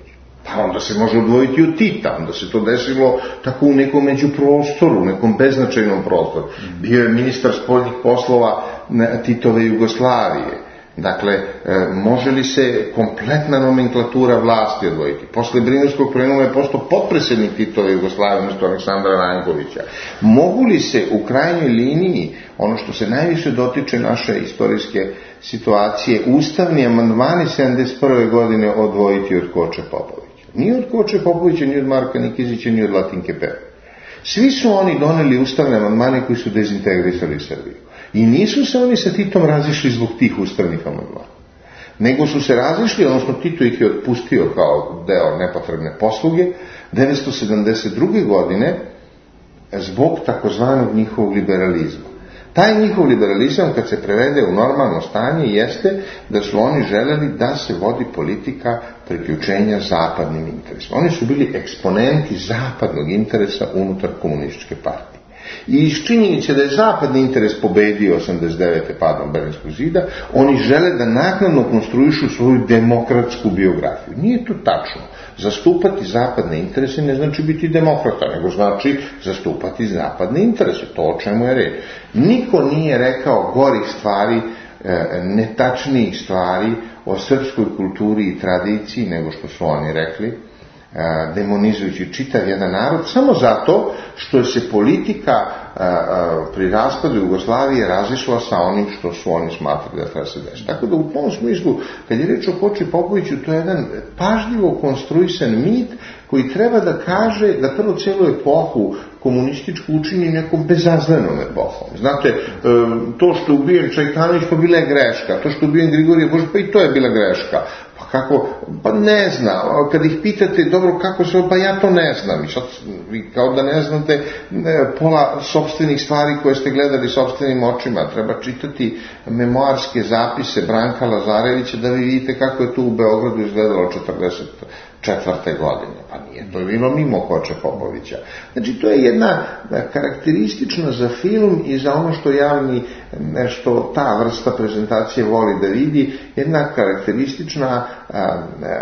Pa onda se može odvojiti od Tita, onda se to desilo tako u nekom međuprostoru, u nekom beznačajnom prostoru. Bio je ministar spoljnih poslova Titove Jugoslavije. Dakle, može li se kompletna nomenklatura vlasti odvojiti? Posle Brinevskog plenuma je postao potpredsjednik Titove Jugoslavije umjesto Aleksandra Rankovića. Mogu li se u krajnjoj liniji, ono što se najviše dotiče naše istorijske situacije, ustavni amandmani sedamdeset prve godine odvojiti od Koče Popovića? Ni od Koče Popovića, ni od Marka Nikezića, ni od Latinke Pero. Svi su oni doneli ustavne amandmane koji su dezintegrisali Srbiju. I nisu se oni sa Titom razišli zbog tih ustavnih amandmana. Nego su se razišli, odnosno Tito ih je otpustio kao deo nepotrebne posluge, devetsto sedamdeset druge godine zbog takozvanog njihovog liberalizma. Taj njihov liberalizam, kad se prevede u normalno stanje, jeste da su oni želeli da se vodi politika priključenja zapadnim interesima. Oni su bili eksponenti zapadnog interesa unutar komunističke partije. I iz činjenice da je zapadni interes pobedio osamdeset devete padom Berlinskog zida, oni žele da naknadno konstruišu svoju demokratsku biografiju. Nije to tačno. Zastupati zapadne interese ne znači biti demokrata, nego znači zastupati zapadne interese, to o čemu je reč. Niko nije rekao gorih stvari, netačnijih stvari o srpskoj kulturi i tradiciji nego što su oni rekli, demonizujući čitav jedan narod, samo zato što se politika a, a, pri raspadu Jugoslavije razišla sa onim što su oni smatrali da treba se desiti. Tako da u tom smislu, kad je reč o Koči Popoviću, to je jedan pažljivo konstruisan mit koji treba da kaže da prvo cijelu epohu komunističku učini nekom bezazlenom epohom. Znate, to što je ubijen Čajkanović, pa bila je greška. To što je ubijen Grigorije Božić, pa i to je bila greška. Pa kako? Pa ne znam. Kad ih pitate, dobro, kako se, pa ja to ne znam. I sad, vi kao da ne znate pola sopstvenih stvari koje ste gledali sopstvenim očima. Treba čitati memoarske zapise Branka Lazarevića da vi vidite kako je tu u Beogradu izgledalo četrdeset četvrte godine. Pa nije to bilo mimo Koče Popovića. Znači, to je jedna karakteristična za film i za ono što javni, nešto ta vrsta prezentacije voli da vidi, jedna karakteristična a, a,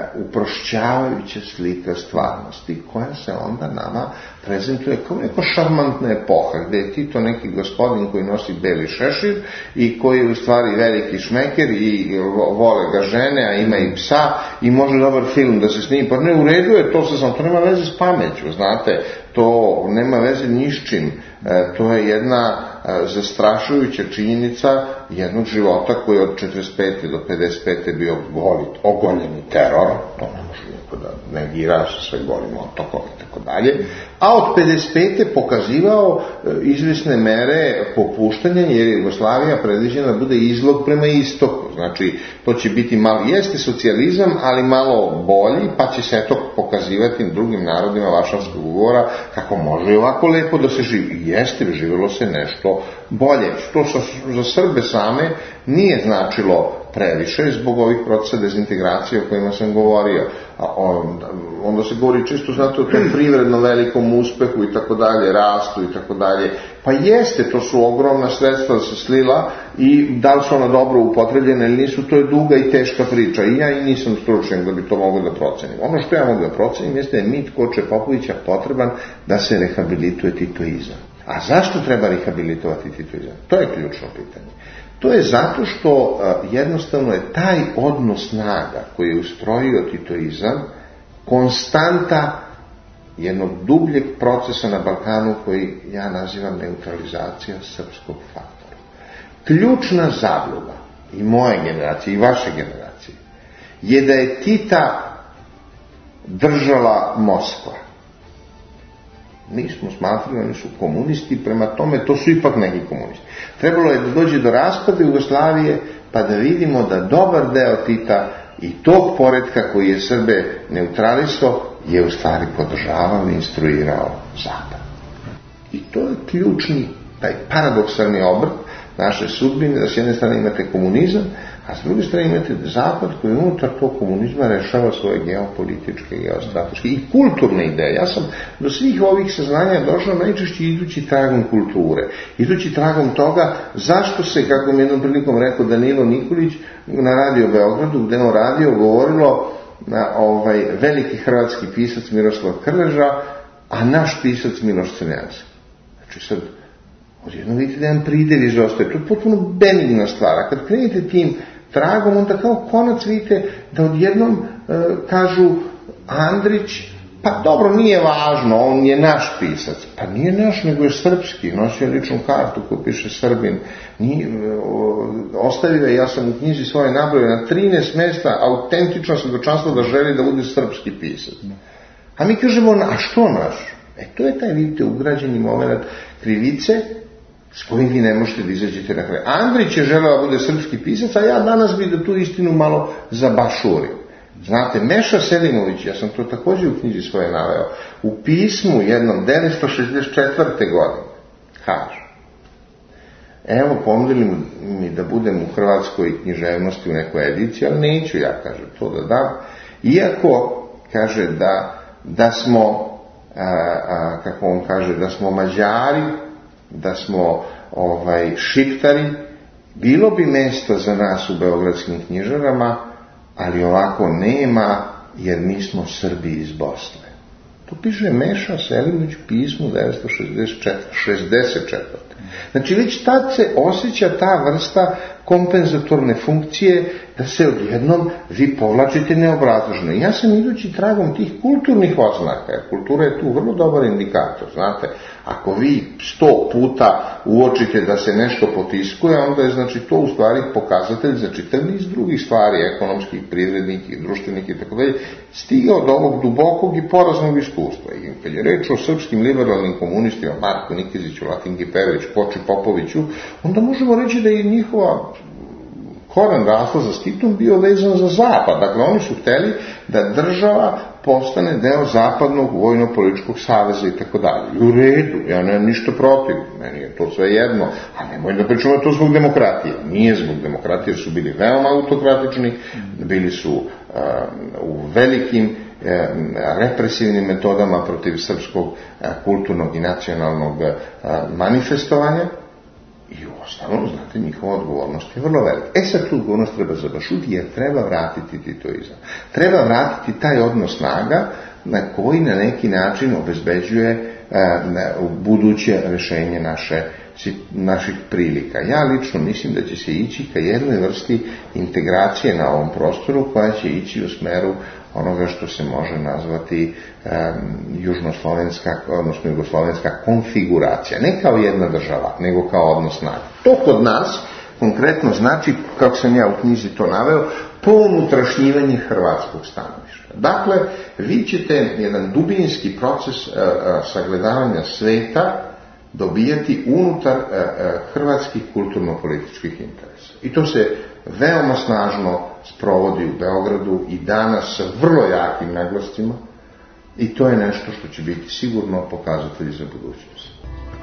uprošćavajuća slika stvarnosti koja se onda nama prezentuje kao neko šarmantna epoha, gde je Tito neki gospodin koji nosi beli šešir i koji je u stvari veliki šmeker i vole ga žene, a ima i psa i može dobar film da se snimi. Pa ne, u redu je to, sam, to nema veze s pameću, znate, to nema veze ni s čim. E, to je jedna e, zastrašujuća činjenica jednog života koji je od četrdeset pete do pedeset pete bio golit, ogoljeni teror, to ne može niko da negira sa sve golim otokom i tako dalje, a od pedeset pete pokazivao e, izvisne mere popuštanja, jer je Jugoslavija predviđena da bude izlog prema istoku. Znači, to će biti malo, jeste socijalizam, ali malo bolji, pa će se eto pokazivati drugim narodima Varšavskog ugovora kako može ovako lepo da se živi. Jeste, živjelo se nešto bolje. Što za Srbe same nije značilo previše zbog ovih procesa dezintegracije o kojima sam govorio. A onda, onda se govori čisto, znate, o tom privrednom velikom uspehu i tako dalje, rastu i tako dalje. Pa jeste, to su ogromna sredstva da se slila i da li su ona dobro upotrebljena ili nisu, to je duga i teška priča. I ja i nisam stručnjak da bi to mogao da procenim. Ono što ja mogu da procenim jeste da je mit Koče Popovića potreban da se rehabilituje titoizam. A zašto treba rehabilitovati titoizam? To je ključno pitanje. To je zato što a, jednostavno je taj odnos snaga koji je ustrojio titoizam konstanta jednog dubljeg procesa na Balkanu koji ja nazivam neutralizacija srpskog faktora. Ključna zabluda i moje generacije i vaše generacije je da je Tita držala Moskva. Mi smo smatrali, oni su komunisti, prema tome to su ipak neki komunisti. Trebalo je da dođe do raspada Jugoslavije pa da vidimo da dobar deo Tita i tog poretka koji je Srbe neutralisao je u stvari podržavao i instruirao Zapad. I to je ključni, taj paradoksalni obrt naše sudbine, da s jedne strane imate komunizam, a s druge strane imate Zapad koji unutar tog komunizma rešava svoje geopolitičke, geostrateške i kulturne ideje. Ja sam do svih ovih saznanja došao najčešće idući tragom kulture, idući tragom toga zašto se, kako mi jednom prilikom rekao Danilo Nikolić na Radio Beogradu, gde on radio, govorilo ovaj, veliki hrvatski pisac Miroslav Krleža, a naš pisac Miloš Crnjanski. Znači sad, odjedno vidite da jedan pridev izostaje, to je potpuno benigna stvar, a kad krenete tim tragom, onda kao konac vidite da odjednom e, kažu Andrić, pa dobro, nije važno, on je naš pisac. Pa nije naš, nego je srpski, nosio ličnu kartu koju piše Srbin. Nije, o, ostavio je, ja sam u knjizi svoje nabrojio na trinaest mesta autentično svedočanstvo da želi da bude srpski pisac. A mi kažemo, a što naš? E to je taj, vidite, ugrađeni moment krivice s kojim vi ne možete da izađete na kraj. Andrić je želeo da bude srpski pisac, a ja danas bi da tu istinu malo zabašurim. Znate, Meša Selimović, ja sam to također u knjizi svoje naveo, u pismu jednom devetsto šezdeset četvrte godine kaže: evo, ponudili mi da budem u hrvatskoj književnosti u nekoj ediciji, ali neću ja, kaže, to da dam. Iako, kaže, da, da smo, a, a, kako on kaže, da smo Mađari, da smo ovaj, Šiptari, bilo bi mjesto za nas u beogradskim knjižarama, ali ovako nema, jer mi smo Srbi iz Bosne. To piše Meša Selimović u pismu devetsto šezdeset četvrte Znači, već tad se osjeća ta vrsta kompenzatorne funkcije da se odjednom vi povlačite neobrazloženo. Ja sam idući tragom tih kulturnih oznaka, jer kultura je tu vrlo dobar indikator, znate. Ako vi sto puta uočite da se nešto potiskuje, onda je znači to u stvari pokazatelj za čitav niz drugih stvari, ekonomskih, privrednih i društvenih i tako dalje, stigao do ovog dubokog i poraznog iskustva. I kad je reč o srpskim liberalnim komunistima, Marku Nikeziću, Latinki Perović, Poči Popoviću, onda možemo reći da je njihova koren razloga za Skitom bio vezan za zapad. Dakle, oni su hteli da država postane deo zapadnog vojno-političkog saveza i tako dalje. I u redu, ja nemam ništa protiv, meni je to sve jedno, a nemoj da pričamo to zbog demokratije. Nije zbog demokratije, su bili veoma autokratični, bili su uh, u velikim uh, represivnim metodama protiv srpskog uh, kulturnog i nacionalnog uh, manifestovanja. I u ostalom, znate, njihova odgovornost je vrlo velika. E sad tu odgovornost treba zabašuti, jer treba vratiti titoizam. Treba vratiti taj odnos snaga na koji na neki način obezbeđuje e, buduće rješenje naše, naših prilika. Ja lično mislim da će se ići ka jednoj vrsti integracije na ovom prostoru koja će ići u smeru onoga što se može nazvati um, južnoslovenska, odnosno jugoslovenska konfiguracija. Ne kao jedna država, nego kao odnos snaga. To kod nas konkretno znači, kako sam ja u knjizi to naveo, pounutrašnjivanje hrvatskog stanovišta. Dakle, vi ćete jedan dubinski proces uh, uh, sagledavanja sveta dobijati unutar uh, uh, hrvatskih kulturno-političkih interesa. I to se veoma snažno sprovodi u Beogradu i danas sa vrlo jakim naglascima, i to je nešto što će biti sigurno pokazatelji za budućnost.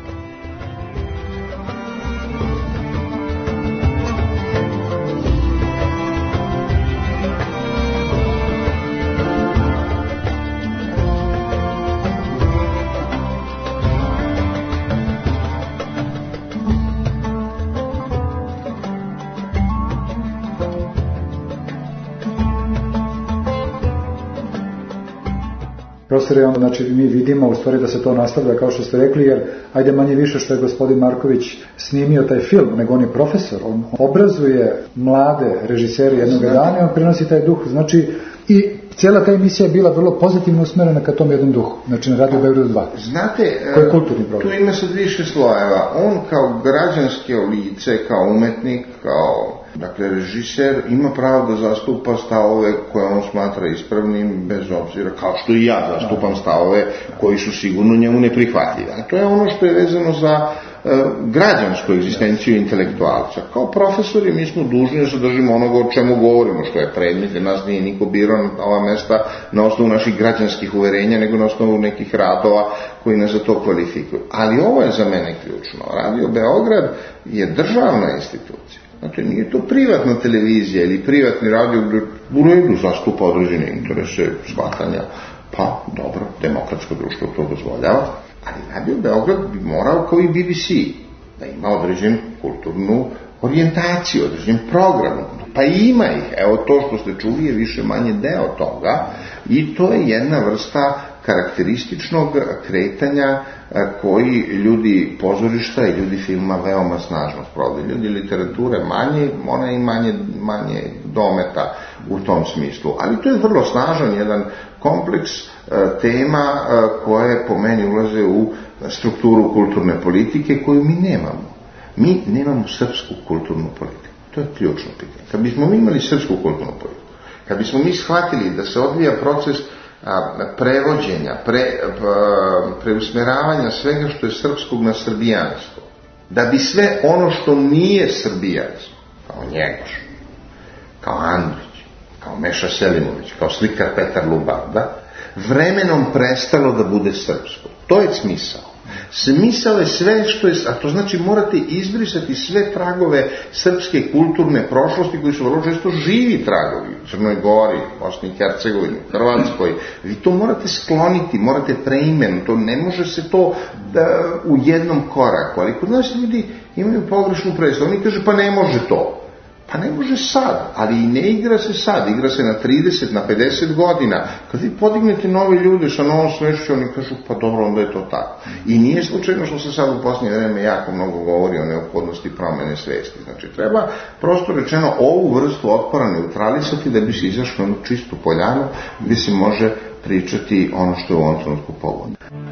Profesore, onda znači mi vidimo u stvari da se to nastavlja kao što ste rekli, jer ajde manje više što je gospodin Marković snimio taj film, nego on je profesor, on obrazuje mlade režisere jednog dana i on prenosi taj duh, znači i cijela ta emisija je bila vrlo pozitivno usmjerena ka tom jednom duhu, znači na Radio Beograd dva.
Znate,
koji je kulturni program.
Tu ima sad više slojeva. On kao građanske lice, kao umetnik, kao dakle režiser ima pravo da zastupa stavove koje on smatra ispravnim, bez obzira, kao što i ja zastupam stavove koji su sigurno njemu neprihvatljivi. A to je ono što je vezano za e, građansku egzistenciju intelektualca. Kao profesori mi smo dužni da se držimo onoga o čemu govorimo, što je predmet, jer nas nije niko birao na ova mesta na osnovu naših građanskih uverenja, nego na osnovu nekih radova koji nas za to kvalifikuju. Ali ovo je za mene ključno. Radio Beograd je državna institucija. Znači, nije to privatna televizija ili privatni radio gdje u redu zastupa određene interese, shvatanja, pa dobro, demokratsko društvo to dozvoljava, ali Radio Beograd bi morao kao i B B C da ima određenu kulturnu orijentaciju, određen program, pa ima ih. Evo to što ste čuli je više manje deo toga i to je jedna vrsta karakterističnog kretanja koji ljudi pozorišta i ljudi filma veoma snažno sprovode. Ljudi literature manje, ona i manje, manje dometa u tom smislu. Ali to je vrlo snažan jedan kompleks tema koje po meni ulaze u strukturu kulturne politike koju mi nemamo. Mi nemamo srpsku kulturnu politiku. To je ključno pitanje. Kad bismo mi imali srpsku kulturnu politiku, kad bismo mi shvatili da se odvija proces prevođenja, pre, preusmeravanja svega što je srpskog na srbijansko, da bi sve ono što nije srbijansko, kao Njegoš, kao Andrić, kao Meša Selimović, kao slikar Petar Lubarda, vremenom prestalo da bude srpsko. To je smisao. Smisao je sve što je, a to znači morate izbrisati sve tragove srpske kulturne prošlosti koji su vrlo često živi tragovi u Crnoj Gori, Bosni i Hercegovini, Hrvatskoj. Vi to morate skloniti, morate preimenu, to ne može se to da, u jednom koraku, ali kod nas ljudi imaju pogrešnu predstavu. Oni kaže pa ne može to. Pa ne može sad, ali i ne igra se sad, igra se na trideset, na pedeset godina. Kad vi podignete nove ljude sa novom svešću, oni kažu pa dobro, onda je to tako. I nije slučajno što se sad u posljednje vreme jako mnogo govori o neophodnosti promene svesti. Znači treba prosto rečeno ovu vrstu otpora neutralisati da bi se izašlo na čistu poljanu gdje se može pričati ono što je u ovom trenutku pogodno.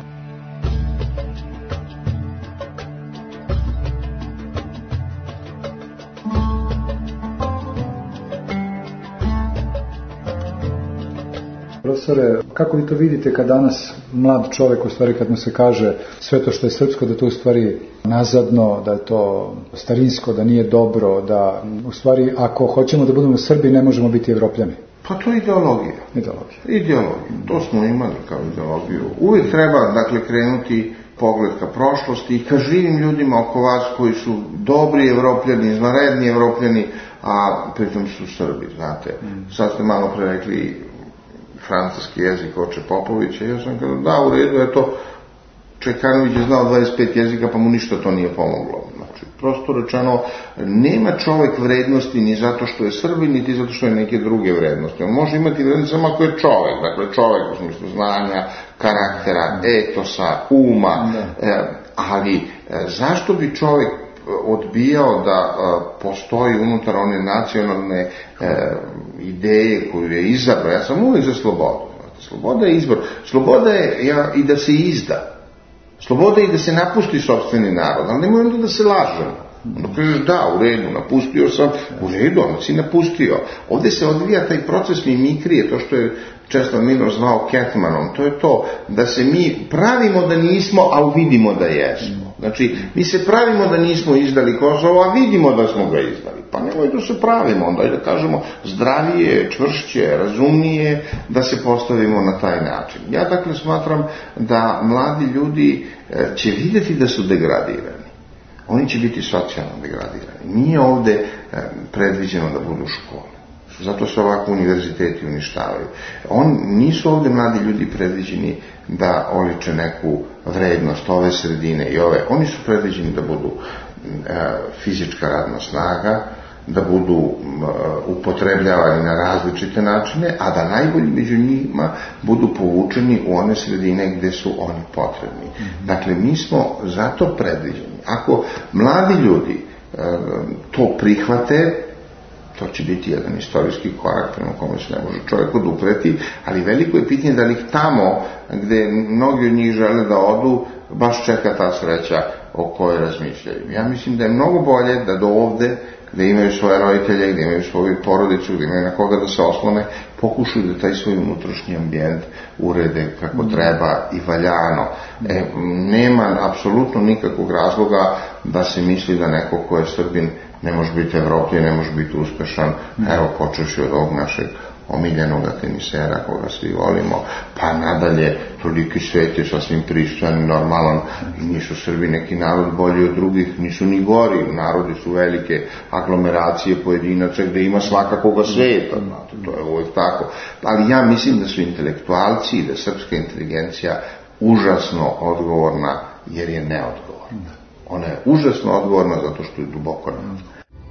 Profesore, kako vi to vidite kad danas mlad čovjek, u stvari kad mu se kaže sve to što je srpsko, da to u stvari nazadno, da je to starinsko, da nije dobro, da u stvari ako hoćemo da budemo Srbi ne možemo biti Evropljani?
Pa to je ideologija.
Ideologija.
Ideologija. To smo imali kao ideologiju. Uvijek treba, dakle, krenuti pogled ka prošlosti i ka živim ljudima oko vas koji su dobri Evropljani, izvanredni Evropljani, a pritom su Srbi, znate. Mm. Sad ste malo pre rekli francuski jezik oče Popovića, ja sam kada da, u redu, eto, Čekanović je znao dvadeset pet jezika, pa mu ništa to nije pomoglo. Znači, prosto rečeno, nema čovjek vrednosti ni zato što je Srbin, niti zato što je neke druge vrednosti. On može imati vrednost samo ako je čovjek, dakle čovjek u smislu znanja, karaktera, etosa, uma, e, ali e, zašto bi čovjek odbijao da e, postoji unutar one nacionalne e, ideje koju je izabrao? Ja sam uvijek za slobodu. Sloboda je izbor. Sloboda je ja, i da se izda. Sloboda je i da se napusti sopstveni narod, ali nemoj onda da se lažemo. Onda kažeš da, u redu, napustio sam, u redu, onda si napustio. Ovdje se odvija taj proces mimikrije, to što je Česlav Miloš zvao Ketmanom, to je to da se mi pravimo da nismo, a vidimo da jesmo. Znači, mi se pravimo da nismo izdali Kosovo, a vidimo da smo ga izdali. Pa nemoj da se pravimo, onda i da kažemo zdravije, čvršće, razumnije, da se postavimo na taj način. Ja dakle smatram da mladi ljudi će vidjeti da su degradirani. Oni će biti socijalno degradirani. Nije ovdje predviđeno da budu u školi. Zato se ovako univerziteti uništavaju. On, nisu ovdje mladi ljudi predviđeni da oliče neku vrednost ove sredine i ove. Oni su predviđeni da budu e, fizička radna snaga, da budu e, upotrebljavani na različite načine, a da najbolji među njima budu povučeni u one sredine gdje su oni potrebni. Mm-hmm. Dakle, mi smo zato predviđeni. Ako mladi ljudi e, to prihvate, to će biti jedan istorijski korak prema kome se ne može čovjek odupreti, ali veliko je pitanje da li tamo gdje mnogi od njih žele da odu, baš čeka ta sreća o kojoj razmišljaju. Ja mislim da je mnogo bolje da do ovde, gdje imaju svoje roditelje, gdje imaju svoju porodicu, gdje imaju na koga da se oslone, pokušaju da taj svoj unutrašnji ambijent urede kako treba i valjano. E, nema apsolutno nikakvog razloga da se misli da neko ko je Srbin ne može biti Evropljan, ne može biti uspešan. Evo, počeši od ovog našeg omiljenog tenisera koga svi volimo, pa nadalje toliki svet je sasvim pristojan, normalan, i nisu Srbi neki narod bolji od drugih, nisu ni gori, narodi su velike aglomeracije pojedinaca gdje ima svakakoga sveta, to je uvijek tako. Ali ja mislim da su intelektualci i da srpska inteligencija užasno odgovorna jer je neodgovorna. Ona je užasno odgovorna zato što je duboko neodgovorna.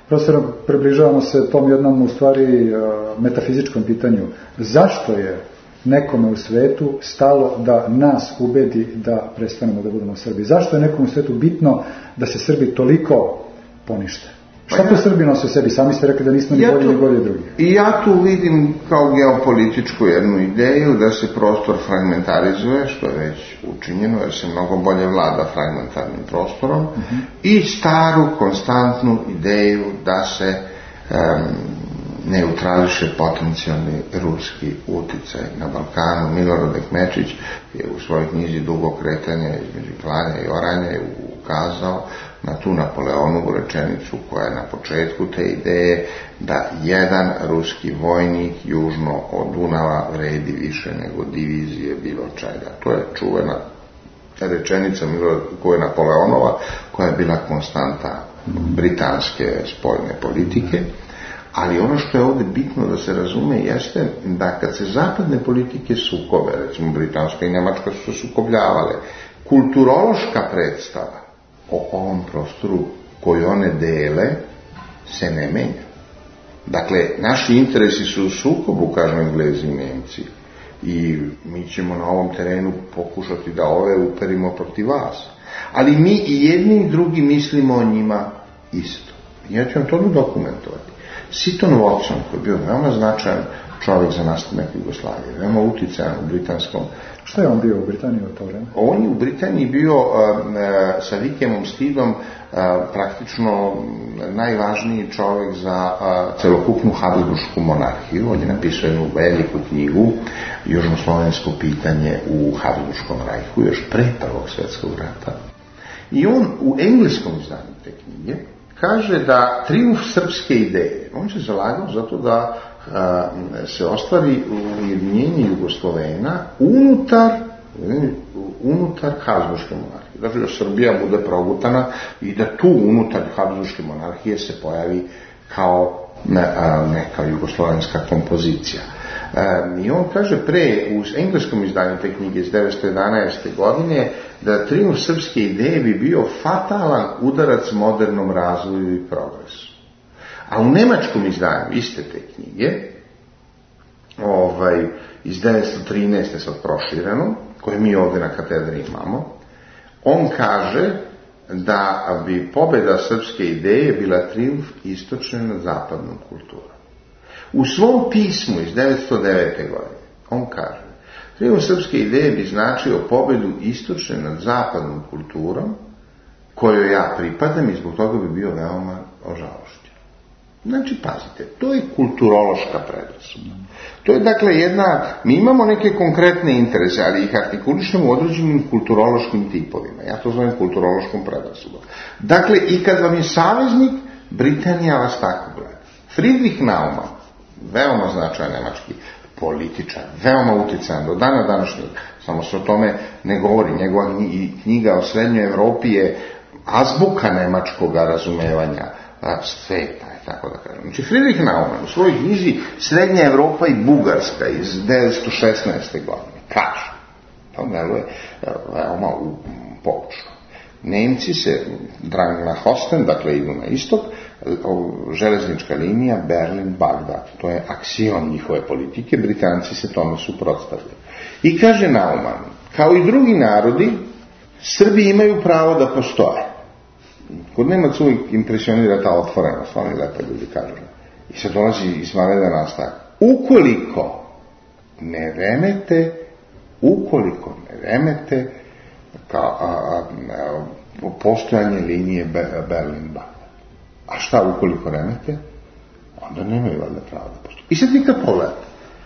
Profesor, približavamo se tom jednom u stvari metafizičkom pitanju. Zašto je nekome u svetu stalo da nas ubedi da prestanemo da budemo Srbi? Zašto je nekom u svetu bitno da se Srbi toliko ponište? Šta to Srbi nose u sebi? Sami ste rekli da nismo ni bolji ni bolji drugi.
I ja tu vidim kao geopolitičku jednu ideju da se prostor fragmentarizuje, što je već učinjeno, jer se mnogo bolje vlada fragmentarnim prostorom, uh-huh. i staru, konstantnu ideju da se um, neutrališe potencijalni ruski uticaj na Balkanu. Milorad Ekmečić je u svojoj knjizi Dugo kretanje između klanja i oranja je ukazao na tu Napoleonovu rečenicu koja je na početku te ideje da jedan ruski vojnik južno od Dunava vredi više nego divizije bilo čega. To je čuvena rečenica koja je Napoleonova, koja je bila konstanta britanske spoljne politike. Ali ono što je ovdje bitno da se razume jeste da kad se zapadne politike sukobe, recimo Britanska i Njemačka su se sukobljavale, kulturološka predstava o ovom prostoru koju one dele se ne menja. Dakle, naši interesi su u sukobu, kažu Englezi i Nemci, i mi ćemo na ovom terenu pokušati da ove uperimo protiv vas. Ali mi i jedni i drugi mislimo o njima isto. Ja ću vam to dokumentovati. Seton Watson, koji je bio veoma značajan čovjek za nastanak Jugoslavije, veoma uticajan u britanskom.
Šta je on bio u Britaniji u to vreme?
On je u Britaniji bio uh, uh, sa Vikemom Stidom uh, praktično najvažniji čovjek za uh, celokupnu Habsburšku monarhiju. On je napisao jednu veliku knjigu, Južnoslovensko pitanje u Habsburškom rajhu, još pre Prvog svjetskog rata. I on u engleskom izdanju te knjige kaže da trijumf srpske ideje, on se zalagao zato da a, se ostvari ujedinjenje Jugoslovena unutar, unutar Habsburške monarhije. Dakle, da Srbija bude progutana i da tu unutar Habsburške monarhije se pojavi kao ne, a, neka jugoslovenska kompozicija. Um, I on kaže pre, u engleskom izdanju te knjige iz devetsto jedanaeste. godine, da trijumf srpske ideje bi bio fatalan udarac modernom razvoju i progresu. A u nemačkom izdanju iste te knjige, ovaj, iz devetsto trinaeste. sad prošireno, koje mi ovdje na katedri imamo, on kaže da bi pobjeda srpske ideje bila trijumf istočne nad zapadnom kulturom. U svom pismu iz devetsto devete. godine on kaže, trijumf srpske ideje bi značio pobjedu istočne nad zapadnom kulturom kojoj ja pripadam i zbog toga bi bio veoma ožalošćen. Znači, pazite, to je kulturološka predrasuda. To je dakle jedna, mi imamo neke konkretne interese, ali ih artikulišemo u određenim kulturološkim tipovima. Ja to zovem kulturološkom predrasudom. Dakle, i kad vam je saveznik, Britanija vas tako gleda. Friedrich Naumann, veoma značajan nemački političar, veoma uticajan do dana današnjeg, samo se o tome ne govori. Njegova knjiga o Srednjoj Evropi je azbuka nemačkog razumevanja sveta, tako da kažem. Znači, Friedrich Naumann u svojoj knjizi Srednja Evropa i Bugarska iz devetsto šesnaeste. godine kaže, to deluje veoma poučno. Nemci se drang na Hosten, dakle idu na istok, železnička linija Berlin-Bagdad. To je aksiom njihove politike, Britanci se tome suprotstavljaju. I kaže Naumann, kao i drugi narodi, Srbi imaju pravo da postoje. Kod Nemaca uvijek impresionira ta otvorenost, oni lepo ljudi kažu. I sad dolazi izvanredan nastavak. Ukoliko ne remete, ukoliko ne remete kao a, a, a, postojanje linije Berlin-Bagdad. A šta ukoliko remete? Onda nemaju valjda pravo da postoje. I sad vi kad pogledate.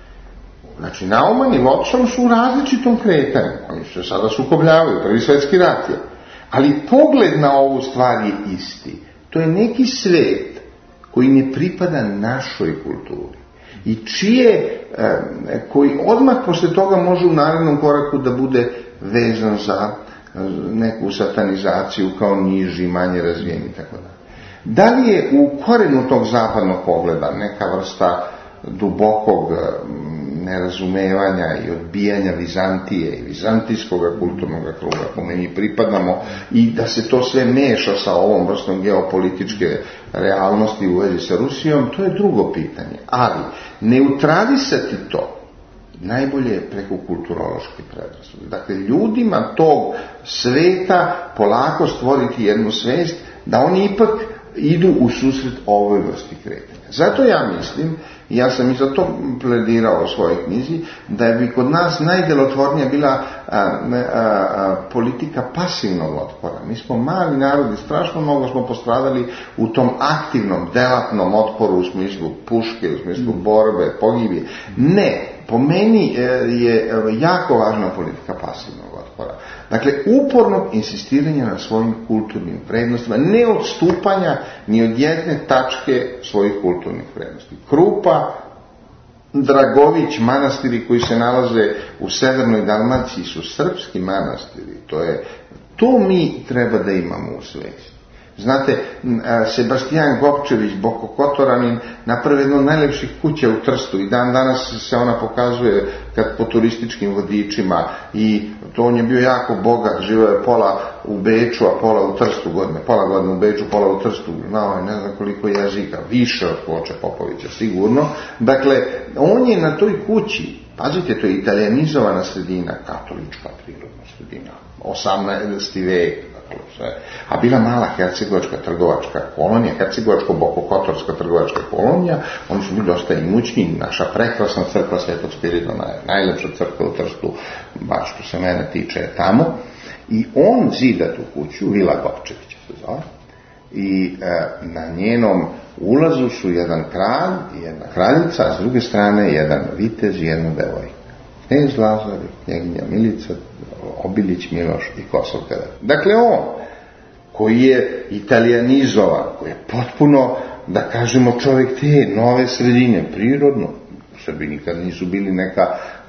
Znači, Naumann i Watson su u različitom kretanju. Oni se sada sukobljavaju, prvi svjetski rat je. Ali pogled na ovu stvar je isti. To je neki svijet koji ne pripada našoj kulturi. I čije, koji odmah posle toga može u narednom koraku da bude vezan za neku satanizaciju kao niži, manje razvijeni i tako da. Da li je u korenu tog zapadnog pogleda neka vrsta dubokog nerazumevanja i odbijanja Vizantije i vizantijskog kulturnog kruga kome mi pripadamo i da se to sve meša sa ovom vrstom geopolitičke realnosti u vezi sa Rusijom, to je drugo pitanje. Ali neutralisati to najbolje je preko kulturološke predrasude. Dakle, ljudima tog sveta polako stvoriti jednu svest da oni ipak idu u susret ovoj vrsti kretanja. Zato ja mislim, i ja sam i za to pledirao u svojoj knjizi, da bi kod nas najdelotvornija bila a, a, a, politika pasivnog otpora. Mi smo mali narod i strašno mnogo smo postradali u tom aktivnom, delatnom otporu u smislu puške, u smislu borbe, pogibije. Ne, po meni je jako važna politika pasivnog otpora. Dakle, upornog insistiranja na svojim kulturnim vrednostima, ne odstupanja ni od jedne tačke svojih kulturnih vrednosti. Krupa, Dragović manastiri koji se nalaze u severnoj Dalmaciji su srpski manastiri. To je, to mi treba da imamo u svesti. Znate, Sebastijan Gopčević, Bokokotoranin, napravio jednu od najlepših kuća u Trstu i dan danas se ona pokazuje kad po turističkim vodičima i to on je bio jako bogat, živio je pola u Beču, a pola u Trstu godine, pola godine u Beču, pola u Trstu, znao je ne znam koliko jezika, više od Koče Popovića, sigurno. Dakle, on je na toj kući, pazite, to je italijanizovana sredina, katolička prirodna sredina, osamnaesti vek, a bila mala hercegovačka trgovačka kolonija, hercegovačko-bokokotorska trgovačka kolonija, oni su bili dosta imućni, naša prekrasna crkva Svetog Spiridona je najlepša crkva u Trstu, baš što se mene tiče je tamo, i on zida tu kuću, Vila Gopčevića se zove, i e, na njenom ulazu su jedan kralj i jedna kraljica, a s druge strane jedan vitez i jedna devojka. Knez Lazar, knjeginja Milica, Obilić Miloš i Kosovka. Dakle, on koji je italijanizovan, koji je potpuno, da kažemo, čovjek te nove sredine, prirodno, u Srbiji nikad nisu bili neka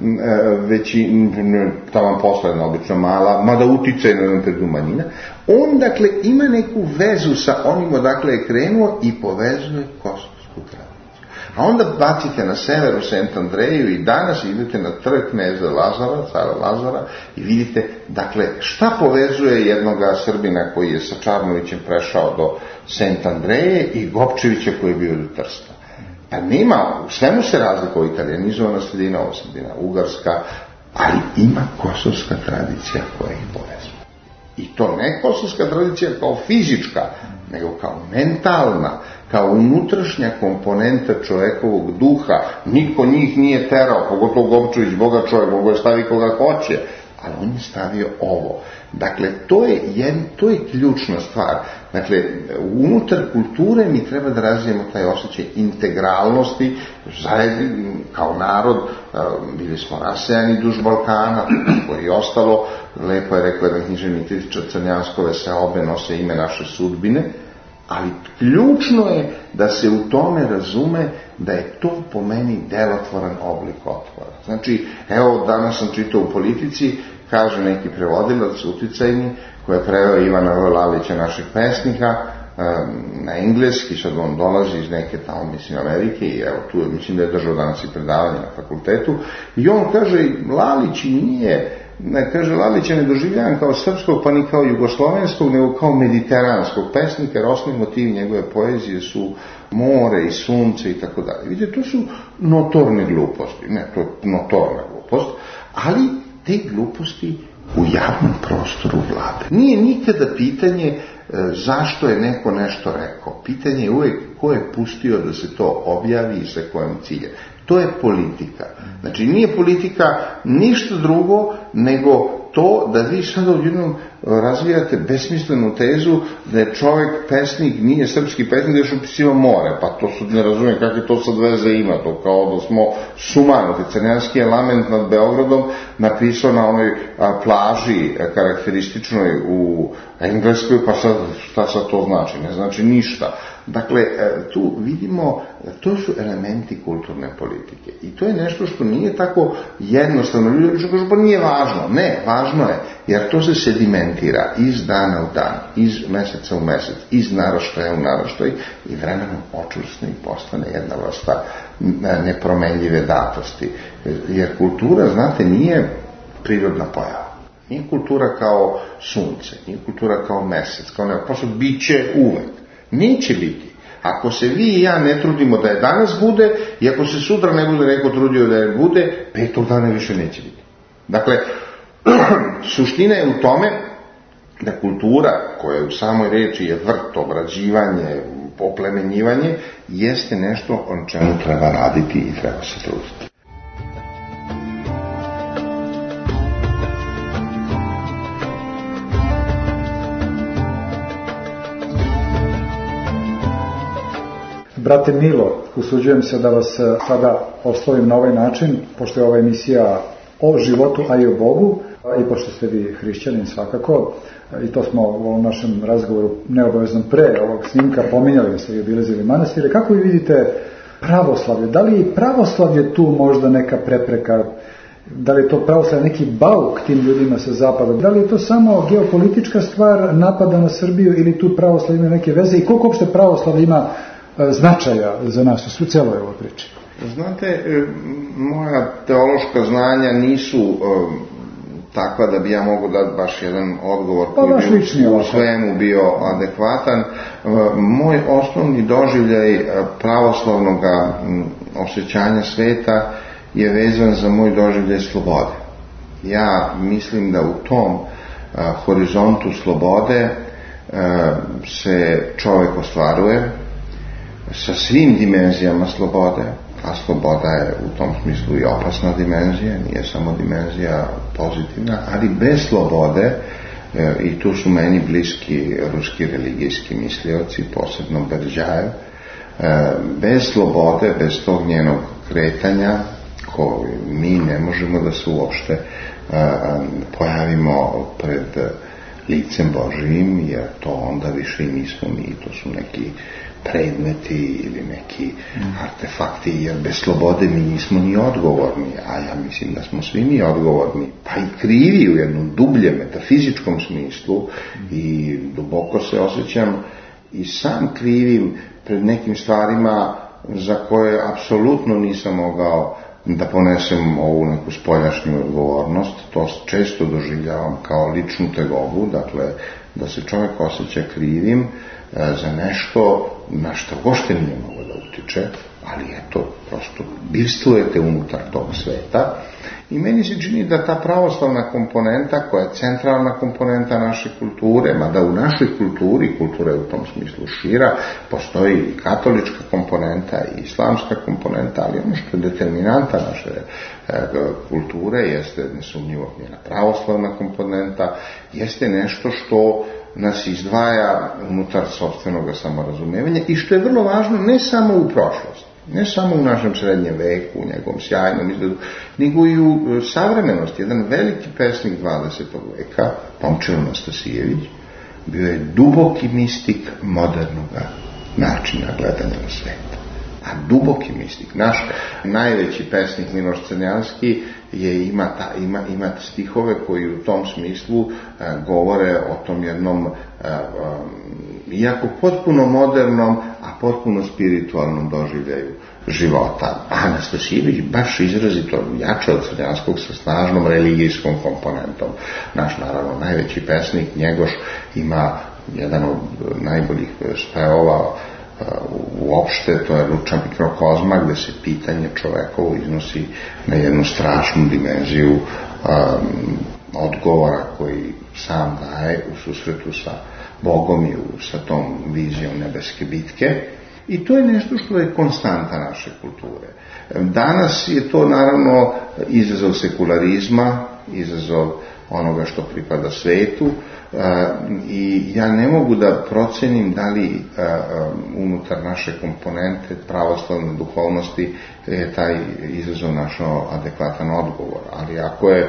veći, tamo posledna, obično mala, mada uticaj na jedan predu manjina, on, dakle, ima neku vezu sa onim odakle je krenuo i povezuje kosovsku tradiciju. A onda bacite na severu Sent Andreju i danas idete na trg kneza Lazara, cara Lazara i vidite, dakle, šta povezuje jednoga Srbina koji je sa Čarnovićem prešao do Sent Andreje i Gopčevića koji je bio do Trsta. Pa nema, u svemu se razlikuje italijanizovana sredina, ova sredina ugarska, ali ima kosovska tradicija koja ih povezuje. I to ne kosovska tradicija kao fizička, nego kao mentalna, kao unutrašnja komponenta čovjekovog duha. Niko njih nije terao, pogotovo Gopčević, boga čovjek, mogo je stavi koga hoće, ali on je stavio ovo. Dakle, to je, jed, to je ključna stvar. Dakle, unutar kulture mi treba da razvijemo taj osjećaj integralnosti, zajedno, kao narod, bili smo rasejani duž Balkana, koji je ostalo, lepo je rekao jedan književni kritičar Crnjanskove, se obe nose ime naše sudbine, ali ključno je da se u tome razume da je to po meni delotvoran oblik otpora. Znači, evo, danas sam čitao u Politici, kaže neki prevodilac uticajni, koji je preveo Ivana Lalića, našeg pesnika, na engleski, sad on dolazi iz neke tamo, mislim, Amerike, i evo, tu mislim da je držao danas i predavanje na fakultetu, i on kaže, Lalić nije, ne, kaže, Lalića ne doživljavam kao srpskog, pa ni kao jugoslovenskog, nego kao mediteranskog pesnika, jer osnovni motiv njegove poezije su more i sunce i tako dalje. Vidite, to su notorne gluposti, ne, to je notorna glupost, ali te gluposti u javnom prostoru vlade. Nije nikada pitanje e, zašto je neko nešto rekao. Pitanje je uvijek ko je pustio da se to objavi i sa kojim ciljem. To je politika. Znači, nije politika ništa drugo nego to da vi sada odjednom razvijate besmislenu tezu da je čovjek pesnik, nije srpski pesnik, da je upisivao more. Pa to su, ne razumijem kakve to sad veze ima. To kao da smo sumanuti. Crnjanski je lament nad Beogradom napisao na onoj a, plaži a, karakterističnoj u Engleskoj, pa sad, šta sad to znači? Ne znači ništa. Dakle, tu vidimo, to su elementi kulturne politike i to je nešto što nije tako jednostavno. Ljudi što kažu, pa nije važno. Ne, važno je, jer to se sedimentira iz dana u dan, iz meseca u mesec, iz naraštaja u naraštaj i vremenom očvrsne i postane jedna vrsta nepromenljive datosti. Jer kultura, znate, nije prirodna pojava. Nije kultura kao sunce, nije kultura kao mesec, kao neko, prosto bit će uvek. Neće biti. Ako se vi i ja ne trudimo da je danas bude i ako se sutra ne bude neko trudio da je bude, petog dana više neće biti. Dakle, suština je u tome da kultura, koja u samoj reči je vrt, obrađivanje, oplemenjivanje, jeste nešto o čemu treba raditi i treba se truditi.
Brate Milo, usuđujem se da vas sada oslovim na ovaj način, pošto je ova emisija o životu, a i o Bogu, i pošto ste vi hrišćanin svakako, i to smo u ovom našem razgovoru neobavezno pre ovog snimka pominjali da ste vi obilazili manastire. Kako vi vidite pravoslavlje? Da li je pravoslavlje tu možda neka prepreka? Da li je to pravoslavlje neki bauk tim ljudima sa zapada? Da li je to samo geopolitička stvar napada na Srbiju ili tu pravoslavlje ima neke veze? I koliko uopšte pravoslavlje ima značaja za nas u celoj ovoj priči?
Znate, moja teološka znanja nisu um, takva da bi ja mogu dati baš jedan odgovor
pa
koji bi u svemu bio adekvatan. Moj osnovni doživljaj pravoslavnog osjećanja sveta je vezan za moj doživljaj slobode. Ja mislim da u tom uh, horizontu slobode uh, se čovjek ostvaruje sa svim dimenzijama slobode, a sloboda je u tom smislu i opasna dimenzija, nije samo dimenzija pozitivna, ali bez slobode, e, i tu su meni bliski ruski religijski mislioci, posebno Berdjajev, e, bez slobode, bez tog njenog kretanja, koju mi ne možemo da se uopšte e, pojavimo pred licem Božijim, jer to onda više i nismo mi, to su neki predmeti ili neki artefakti, jer bez slobode mi nismo ni odgovorni, a ja mislim da smo svi mi odgovorni, pa i krivi u jednom dubljem metafizičkom smislu i duboko se osjećam i sam krivim pred nekim stvarima za koje apsolutno nisam mogao da ponesem ovu neku spoljašnju odgovornost. To često doživljavam kao ličnu tegobu, dakle da se čovjek osjeća krivim za nešto na što gošte nije mogo da utiče, ali eto, prosto birstvujete unutar tog sveta. I meni se čini da ta pravoslavna komponenta, koja je centralna komponenta naše kulture, mada u našoj kulturi, kultura je u tom smislu šira, postoji i katolička komponenta i islamska komponenta, ali ono što je determinanta naše e, kulture jeste nesumnjivo njena pravoslavna komponenta, jeste nešto što nas izdvaja unutar sopstvenog samorazumevanja i što je vrlo važno ne samo u prošlosti, ne samo u našem srednjem veku, u njegovom sjajnom izgledu, nego i u savremenosti. Jedan veliki pesnik dvadesetog veka, Momčilo Nastasijević, bio je duboki mistik modernog načina gledanja na svet. A duboki mistik. Naš najveći pesnik Miloš Crnjanski je ima, ta, ima, ima stihove koji u tom smislu a, govore o tom jednom a, a, iako potpuno modernom, a potpuno spiritualnom doživljaju života. A Nastasijević baš izrazito jače od Crnjanskog sa snažnom religijskom komponentom. Naš, naravno, najveći pesnik Njegoš ima jedan od najboljih spevova uopšte, to je Luča mikrokozma, gde se pitanje čovekovo iznosi na jednu strašnu dimenziju um, odgovora koji sam daje u susretu sa Bogom i u, sa tom vizijom nebeske bitke. I to je nešto što je konstanta naše kulture. Danas je to naravno izazov sekularizma, izazov onoga što pripada svetu, uh, i ja ne mogu da procenim da li uh, um, unutar naše komponente pravoslavne duhovnosti je taj izazov našao adekvatan odgovor. Ali ako je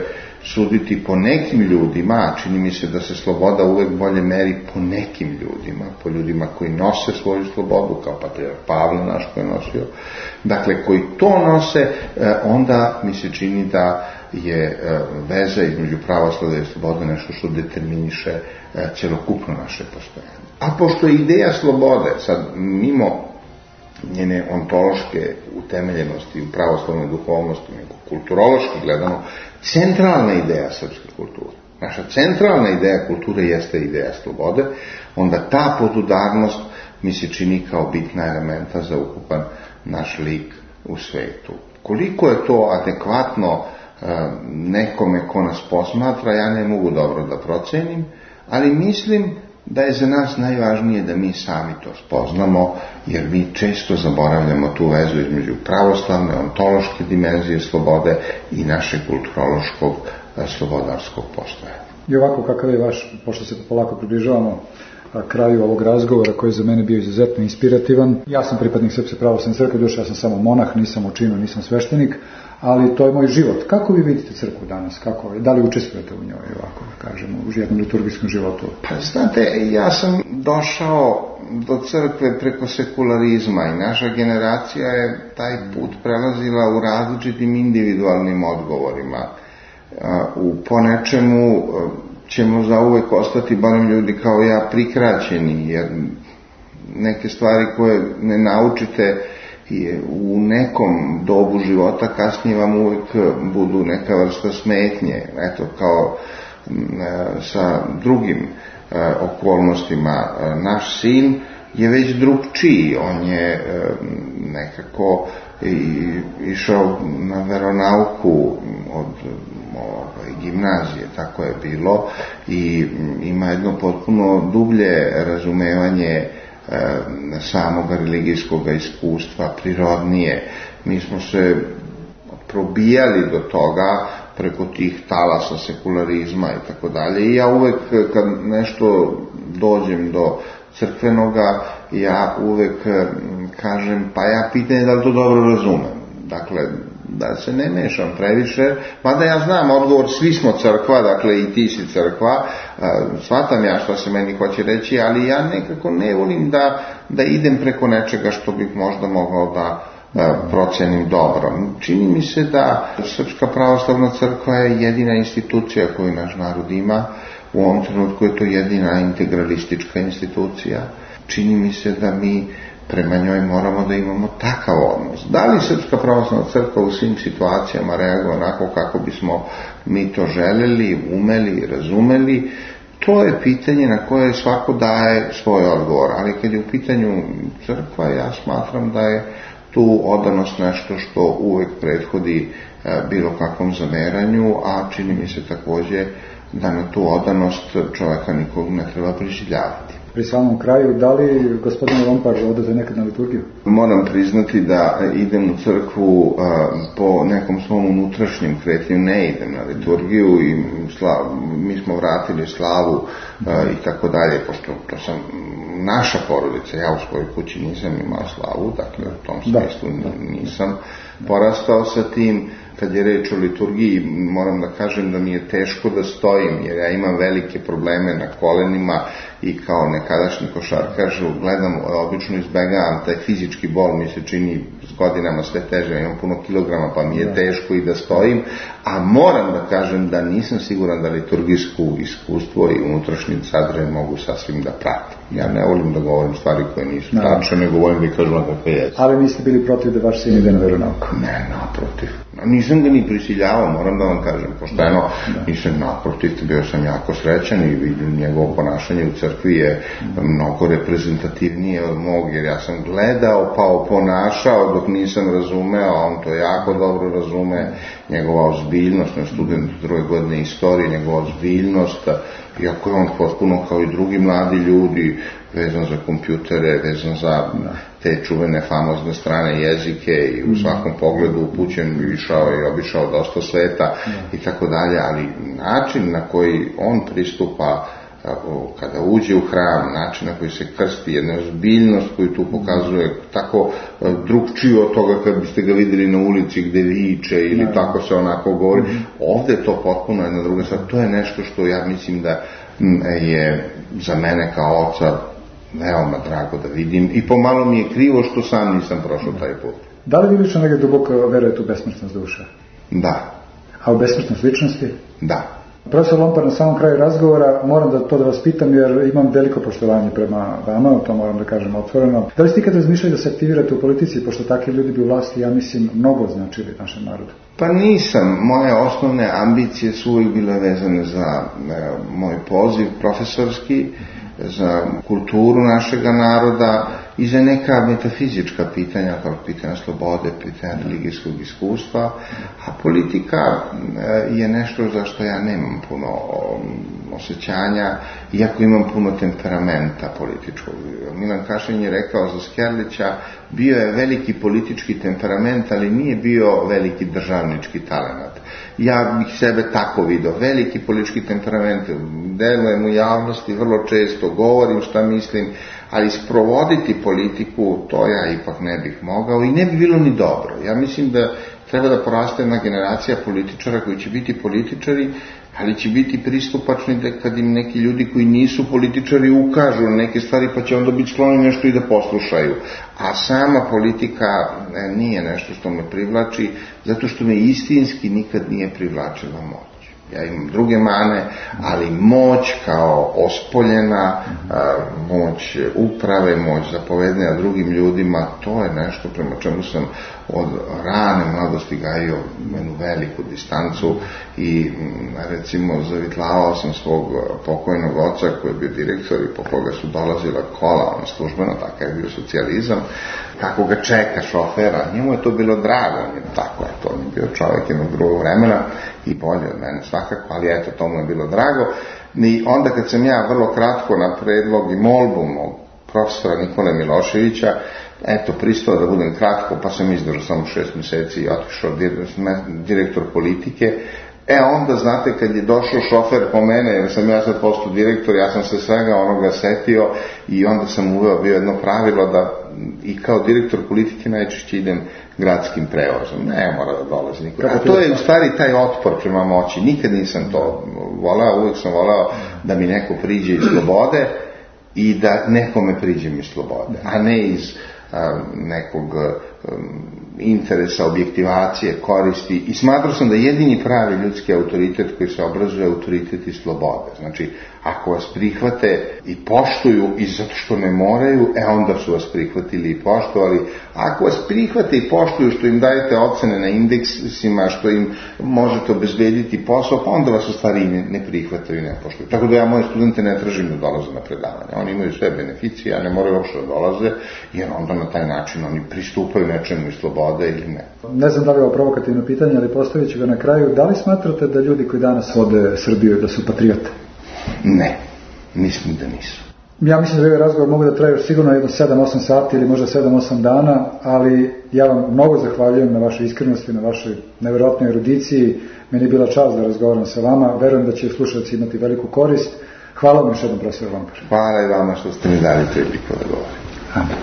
suditi po nekim ljudima, čini mi se da se sloboda uvek bolje meri po nekim ljudima, po ljudima koji nose svoju slobodu, kao patrijarh Pavle naš koji je nosio, dakle koji to nose, onda mi se čini da je veza između pravoslavlja i slobode nešto što determiniše celokupno naše postojanje. A pošto je ideja slobode, sad mimo njene ontološke utemeljenosti u pravoslavnoj duhovnosti, nego kulturološki gledano, centralna ideja srpske kulture, naša centralna ideja kulture jeste ideja slobode, onda ta podudarnost mi se čini kao bitna elementa za ukupan naš lik u svetu. Koliko je to adekvatno nekome ko nas posmatra, ja ne mogu dobro da procenim, ali mislim da je za nas najvažnije da mi sami to spoznamo, jer mi često zaboravljamo tu vezu između pravoslavne, ontološke dimenzije slobode i našeg kulturološkog slobodarskog postojanja.
I ovako kakav je vaš, pošto se polako približavamo kraju ovog razgovora koji je za mene bio izuzetno inspirativan. Ja sam pripadnik Srpske pravoslavne crkve, došao ja sam samo monah, nisam u činu, nisam sveštenik, ali to je moj život. Kako vi vidite crkvu danas? Kako, da li učestvujete u njoj ovako, kažemo, u jednom liturgijskom životu?
Pa znate, ja sam došao do crkve preko sekularizma i naša generacija je taj put prelazila u različitim individualnim odgovorima. U ponečemu ćemo zauvek ostati, barem ljudi kao ja, prikraćeni, jer neke stvari koje ne naučite u nekom dobu života kasnije vam uvek budu neka vrsta smetnje, eto kao sa drugim okolnostima. Naš sin je već drugčiji, on je nekako išao na veronauku od ovaj, gimnazije, tako je bilo, i ima jedno potpuno dublje razumevanje samog religijskog iskustva, prirodnije. Mi smo se probijali do toga preko tih talasa sekularizma i tako dalje. I ja uvek kad nešto dođem do crkvenoga, ja uvek kažem, pa ja pitanje da li to dobro razumem. Dakle, da se ne mešam previše, mada ja znam odgovor, svi smo crkva, dakle i ti si crkva, shvatam ja što se meni hoće reći, ali ja nekako ne volim da, da idem preko nečega što bih možda mogao da procenim dobro. Čini mi se da Srpska pravoslavna crkva je jedina institucija koju naš narod ima, u ovom trenutku je to jedina integralistička institucija. Čini mi se da mi prema njoj moramo da imamo takav odnos. Da li Srpska pravoslavna crkva u svim situacijama reaguje onako kako bismo mi to želeli, umeli, razumeli, to je pitanje na koje svako daje svoj odgovor. Ali kad je u pitanju crkva, ja smatram da je tu odanost nešto što uvek prethodi bilo kakvom zameranju, a čini mi se takođe da na tu odanost čovjeka nikog ne treba prisiljavati.
Pri samom kraju, da li, gospodine Lompar, odete nekad na liturgiju?
Moram priznati da idem u crkvu a, po nekom svom unutrašnjem kretanju, ne idem na liturgiju i slav, mi smo vratili slavu a, i tako dalje, pošto to sam naša porodica, ja u svojoj kući nisam imao slavu, dakle u tom smislu nisam porastao sa tim. Kad je reč o liturgiji, moram da kažem da mi je teško da stojim, jer ja imam velike probleme na kolenima i kao nekadašnji košarkaš gledam, obično izbegavam taj fizički bol, mi se čini s godinama sve teže, imam puno kilograma pa mi je teško i da stojim, a moram da kažem da nisam siguran da liturgijsko iskustvo i unutrašnji sadržaj mogu sasvim da pratim. Ja ne volim da govorim stvari koje nisu tačne, nego volim da kažem kako je.
Ali niste bili protiv da vaš sin ide na veronauku?
Ne, naprotiv. Nisam ga ni prisiljavao, moram da vam kažem, pošteno, nisam naprotiv, bio sam jako srećan i vidim njegovo ponašanje u crkvi je mnogo reprezentativnije od mog, jer ja sam gledao pa oponašao dok nisam razumeo, a on to jako dobro razume, njegova ozbiljnost, na studentu druge godine istorije, njegova ozbiljnost, iako je on potpuno kao i drugi mladi ljudi, vezan za kompjutere, vezan za te čuvene famozne strane jezike i u svakom pogledu upućen, išao i obišao dosta sveta i tako dalje, ali način na koji on pristupa kada uđe u hram, način na koji se krsti, jedna ozbiljnost koju tu pokazuje tako drugčiju od toga kad biste ga vidjeli na ulici gde viče ili ja. Tako se onako govori. Mm-hmm. Ovde je to potpuno jedna druga stvar. To je nešto što ja mislim da je za mene kao oca veoma drago da vidim i pomalo mi je krivo što sam nisam prošao taj put.
Da li vi lično negdje duboko verujete u besmrtnost duše?
Da.
A u besmrtnost ličnosti?
Da.
Profesor Lompar, na samom kraju razgovora moram da to da vas pitam jer imam veliko poštovanje prema vama, to moram da kažem otvoreno. Da li ste ikad razmišljali da se aktivirate u politici, pošto takvi ljudi bi u vlasti, ja mislim, mnogo značili našem narodu?
Pa nisam. Moje osnovne ambicije su uvijek bile vezane za e, moj poziv profesorski, za kulturu našega naroda i za neka metafizička pitanja, kao pitanja slobode, pitanja religijskog iskustva, a politika je nešto za što ja nemam puno osjećanja, iako imam puno temperamenta političkog. Milan Kašin je rekao za Skerlića, bio je veliki politički temperament, ali nije bio veliki državnički talenat. Ja bih sebe tako vidio, veliki politički temperament, delujem u javnosti, vrlo često govorim šta mislim, ali sprovoditi politiku, to ja ipak ne bih mogao i ne bi bilo ni dobro. Ja mislim da treba da poraste jedna generacija političara koji će biti političari, ali će biti pristupačni da kad im neki ljudi koji nisu političari ukažu na neke stvari, pa će onda biti skloni nešto i da poslušaju. A sama politika nije nešto što me privlači, zato što me istinski nikad nije privlačila moć. Ja imam druge mane, ali moć kao ospoljena, moć uprave, moć zapovednja drugim ljudima, to je nešto prema čemu sam od rane mladosti gajio jednu veliku distancu i recimo zavitlavao sam svog pokojnog oca koji je bio direktor i po koga su dolazila kola, on službeno, takav je bio socijalizam, kako ga čeka šofera, njemu je to bilo drago, on je tako, eto, on je bio čovjek jednog drugog vremena i bolje od mene svakako, ali eto, to mu je bilo drago. I onda kad sam ja vrlo kratko na predlog i molbu mog profesora Nikole Miloševića, eto, pristao da budem kratko, pa sam izdržao samo šest mjeseci i otišao direktor politike. E onda, znate, kad je došao šofer po mene, jer sam ja sad postao direktor, ja sam se svega onoga setio i onda sam uveo bio jedno pravilo da i kao direktor politike najčešće idem gradskim prevozom. Ne mora da dolazi niko. A to je u stvari taj otpor prema moći. Nikad nisam to voleo, uvijek sam voleo da mi neko priđe iz slobode i da nekome priđem iz slobode, a ne iz a, nekog um, interesa, objektivacije, koristi. I smatrao sam da jedini pravi ljudski autoritet koji se obrazuje je autoritet i slobode. Znači, ako vas prihvate i poštuju i zato što ne moraju, e onda su vas prihvatili i poštovali. Ako vas prihvate i poštuju što im dajete ocene na indeksima, što im možete obezbediti posao, pa onda vas u stvari ne, ne prihvataju i ne poštuju. Tako da ja moje studente ne tražim da dolaze na predavanje. Oni imaju sve beneficije, a ne moraju uopšte da dolaze, jer onda na taj način oni pristupaju nečemu iz slobode ili ne.
Ne znam da li je ovo provokativno pitanje, ali postavit ću ga na kraju. Da li smatrate da ljudi koji danas vode Srbiju da su patriote?
Ne, mislim da nisu.
Ja mislim da ovaj razgovor mogu da traje još sigurno jedno sedam osam sati ili možda sedam osam dana, ali ja vam mnogo zahvaljujem na vašoj iskrenosti, na vašoj nevjerojatnoj erudiciji. Meni je bila čast da razgovaram sa vama. Verujem da će slušalci imati veliku korist. Hvala vam još jednom, profesor Lompar.
Hvala i vama što ste mi dali priliku da govorim.
Amen.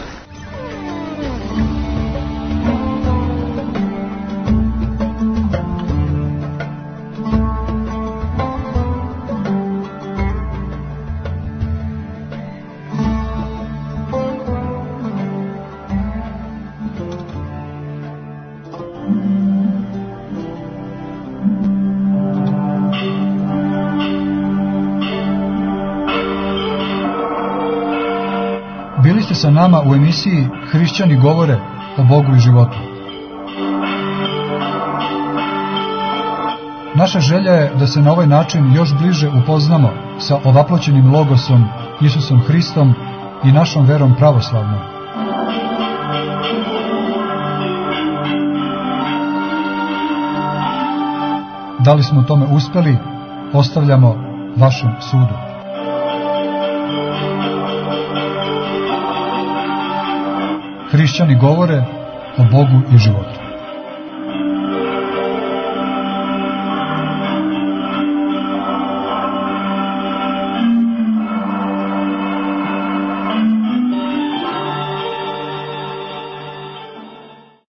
Bili ste sa nama u emisiji Hrišćani govore o Bogu i životu. Naša želja je da se na ovaj način još bliže upoznamo sa ovaploćenim logosom Isusom Hristom i našom verom pravoslavnom. Da li smo u tome uspeli, ostavljamo vašem sudu. Hrišćani govore o Bogu i životu.